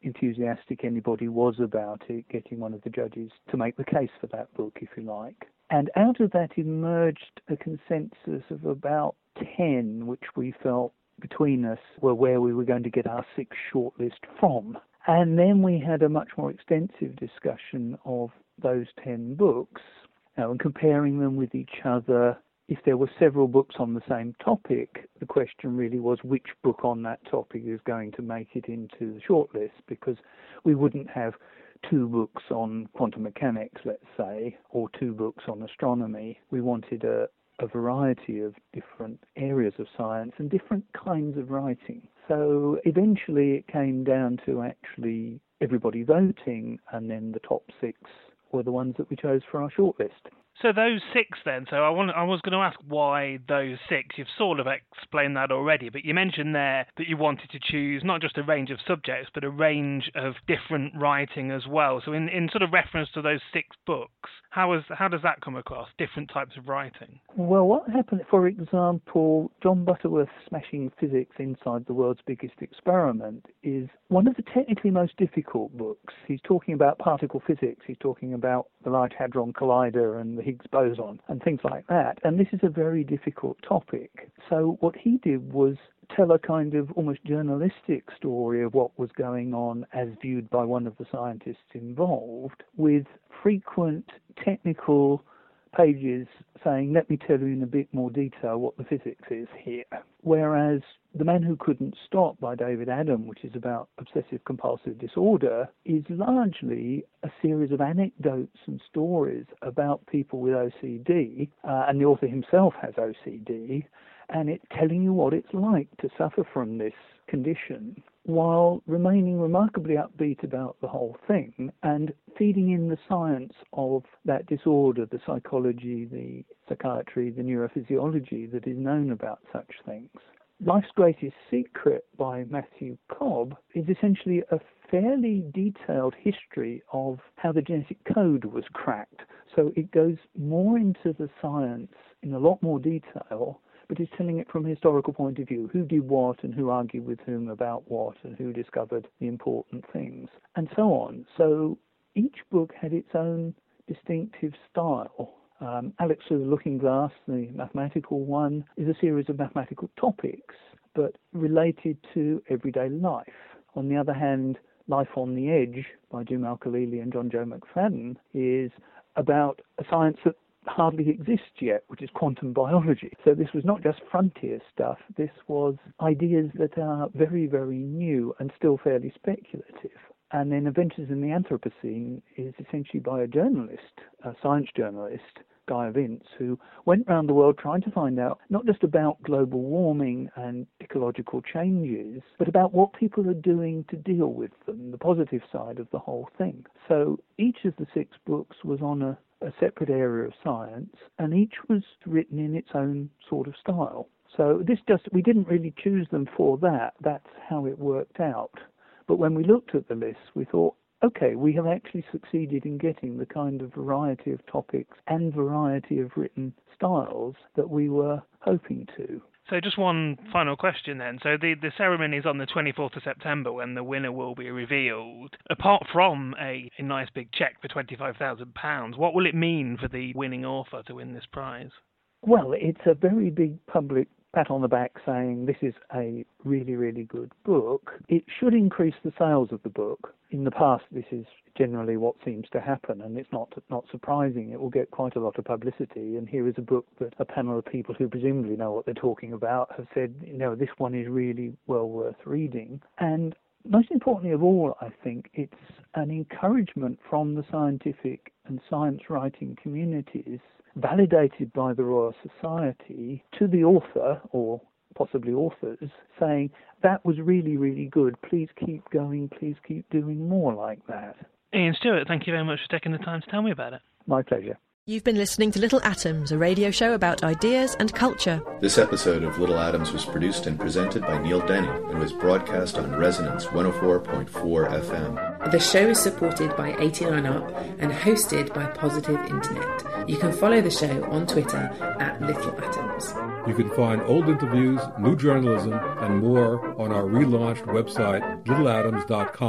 enthusiastic anybody was about it, getting one of the judges to make the case for that book, if you like. And out of that emerged a consensus of about ten, which we felt between us were where we were going to get our sixth shortlist from. And then we had a much more extensive discussion of those ten books, you know, and comparing them with each other. If there were several books on the same topic, the question really was which book on that topic is going to make it into the shortlist, because we wouldn't have two books on quantum mechanics, let's say, or two books on astronomy. We wanted a, a variety of different areas of science and different kinds of writing. So eventually it came down to actually everybody voting, and then the top six were the ones that we chose for our shortlist. So those six then, so I want, I was going to ask why those six. You've sort of explained that already, but you mentioned there that you wanted to choose not just a range of subjects, but a range of different writing as well. So in, in sort of reference to those six books, how is how does that come across, different types of writing? Well, what happened, for example, John Butterworth's Smashing Physics Inside the World's Biggest Experiment is one of the technically most difficult books. He's talking about particle physics, he's talking about the Large Hadron Collider and the Higgs boson and things like that. And this is a very difficult topic. So what he did was tell a kind of almost journalistic story of what was going on as viewed by one of the scientists involved, with frequent technical pages saying, let me tell you in a bit more detail what the physics is here. Whereas The Man Who Couldn't Stop by David Adam, which is about obsessive compulsive disorder, is largely a series of anecdotes and stories about people with O C D, uh, and the author himself has O C D, and it's telling you what it's like to suffer from this condition, while remaining remarkably upbeat about the whole thing and feeding in the science of that disorder, the psychology, the psychiatry, the neurophysiology that is known about such things. Life's Greatest Secret by Matthew Cobb is essentially a fairly detailed history of how the genetic code was cracked. So it goes more into the science in a lot more detail, but is telling it from a historical point of view. Who did what and who argued with whom about what and who discovered the important things and so on. So each book had its own distinctive style. Um, Alex Through the Looking Glass, the mathematical one, is a series of mathematical topics, but related to everyday life. On the other hand, Life on the Edge by Jim Al-Khalili and John Joe McFadden is about a science that hardly exists yet, which is quantum biology. So this was not just frontier stuff, this was ideas that are very, very new and still fairly speculative. And then Adventures in the Anthropocene is essentially by a journalist, a science journalist, Guy Vince, who went around the world trying to find out not just about global warming and ecological changes, but about what people are doing to deal with them, the positive side of the whole thing. So each of the six books was on a, a separate area of science, and each was written in its own sort of style. So this just, we didn't really choose them for that. That's how it worked out. But when we looked at the list, we thought, okay, we have actually succeeded in getting the kind of variety of topics and variety of written styles that we were hoping to. So just one final question then. So the, the ceremony is on the twenty-fourth of September when the winner will be revealed. Apart from a, a nice big cheque for twenty-five thousand pounds, what will it mean for the winning author to win this prize? Well, it's a very big public pat on the back saying this is a really, really good book. It should increase the sales of the book. In the past, this is generally what seems to happen, and it's not not surprising. It will get quite a lot of publicity, and here is a book that a panel of people who presumably know what they're talking about have said, you know, this one is really well worth reading. And most importantly of all, I think it's an encouragement from the scientific and science writing communities, validated by the Royal Society, to the author, or possibly authors, saying, that was really, really good. Please keep going. Please keep doing more like that. Ian Stewart, thank you very much for taking the time to tell me about it. My pleasure. You've been listening to Little Atoms, a radio show about ideas and culture. This episode of Little Atoms was produced and presented by Neil Denny and was broadcast on Resonance one oh four point four F M. The show is supported by eighty-nine up and hosted by Positive Internet. You can follow the show on Twitter at Little Atoms. You can find old interviews, new journalism, and more on our relaunched website, little atoms dot com.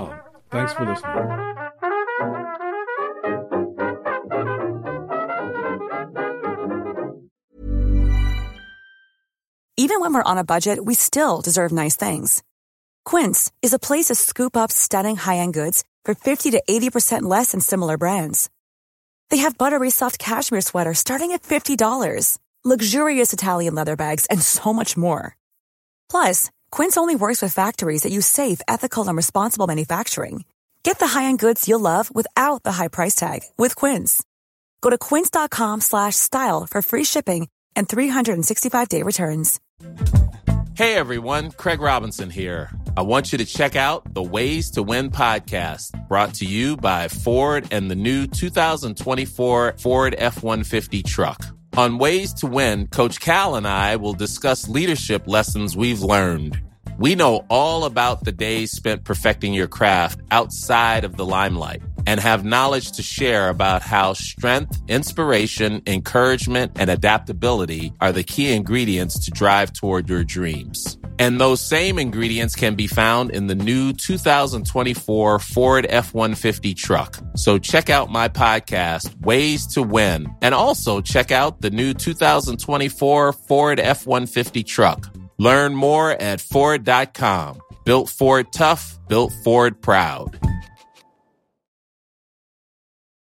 Thanks for listening. Even when we're on a budget, we still deserve nice things. Quince is a place to scoop up stunning high-end goods for fifty to eighty percent less than similar brands. They have buttery soft cashmere sweaters starting at fifty dollars, luxurious Italian leather bags, and so much more. Plus, Quince only works with factories that use safe, ethical, and responsible manufacturing. Get the high-end goods you'll love without the high price tag with Quince. Go to quince.com slash style for free shipping and three sixty-five day returns. Hey everyone, Craig Robinson here. I want you to check out the Ways to Win podcast, brought to you by Ford and the new two thousand twenty-four Ford F one fifty truck. On Ways to Win, Coach Cal and I will discuss leadership lessons we've learned. We know all about the days spent perfecting your craft outside of the limelight and have knowledge to share about how strength, inspiration, encouragement, and adaptability are the key ingredients to drive toward your dreams. And those same ingredients can be found in the new two thousand twenty-four Ford F one fifty truck. So check out my podcast, Ways to Win, and also check out the new two thousand twenty-four Ford F one fifty truck. Learn more at Ford dot com. Built Ford tough, built Ford proud.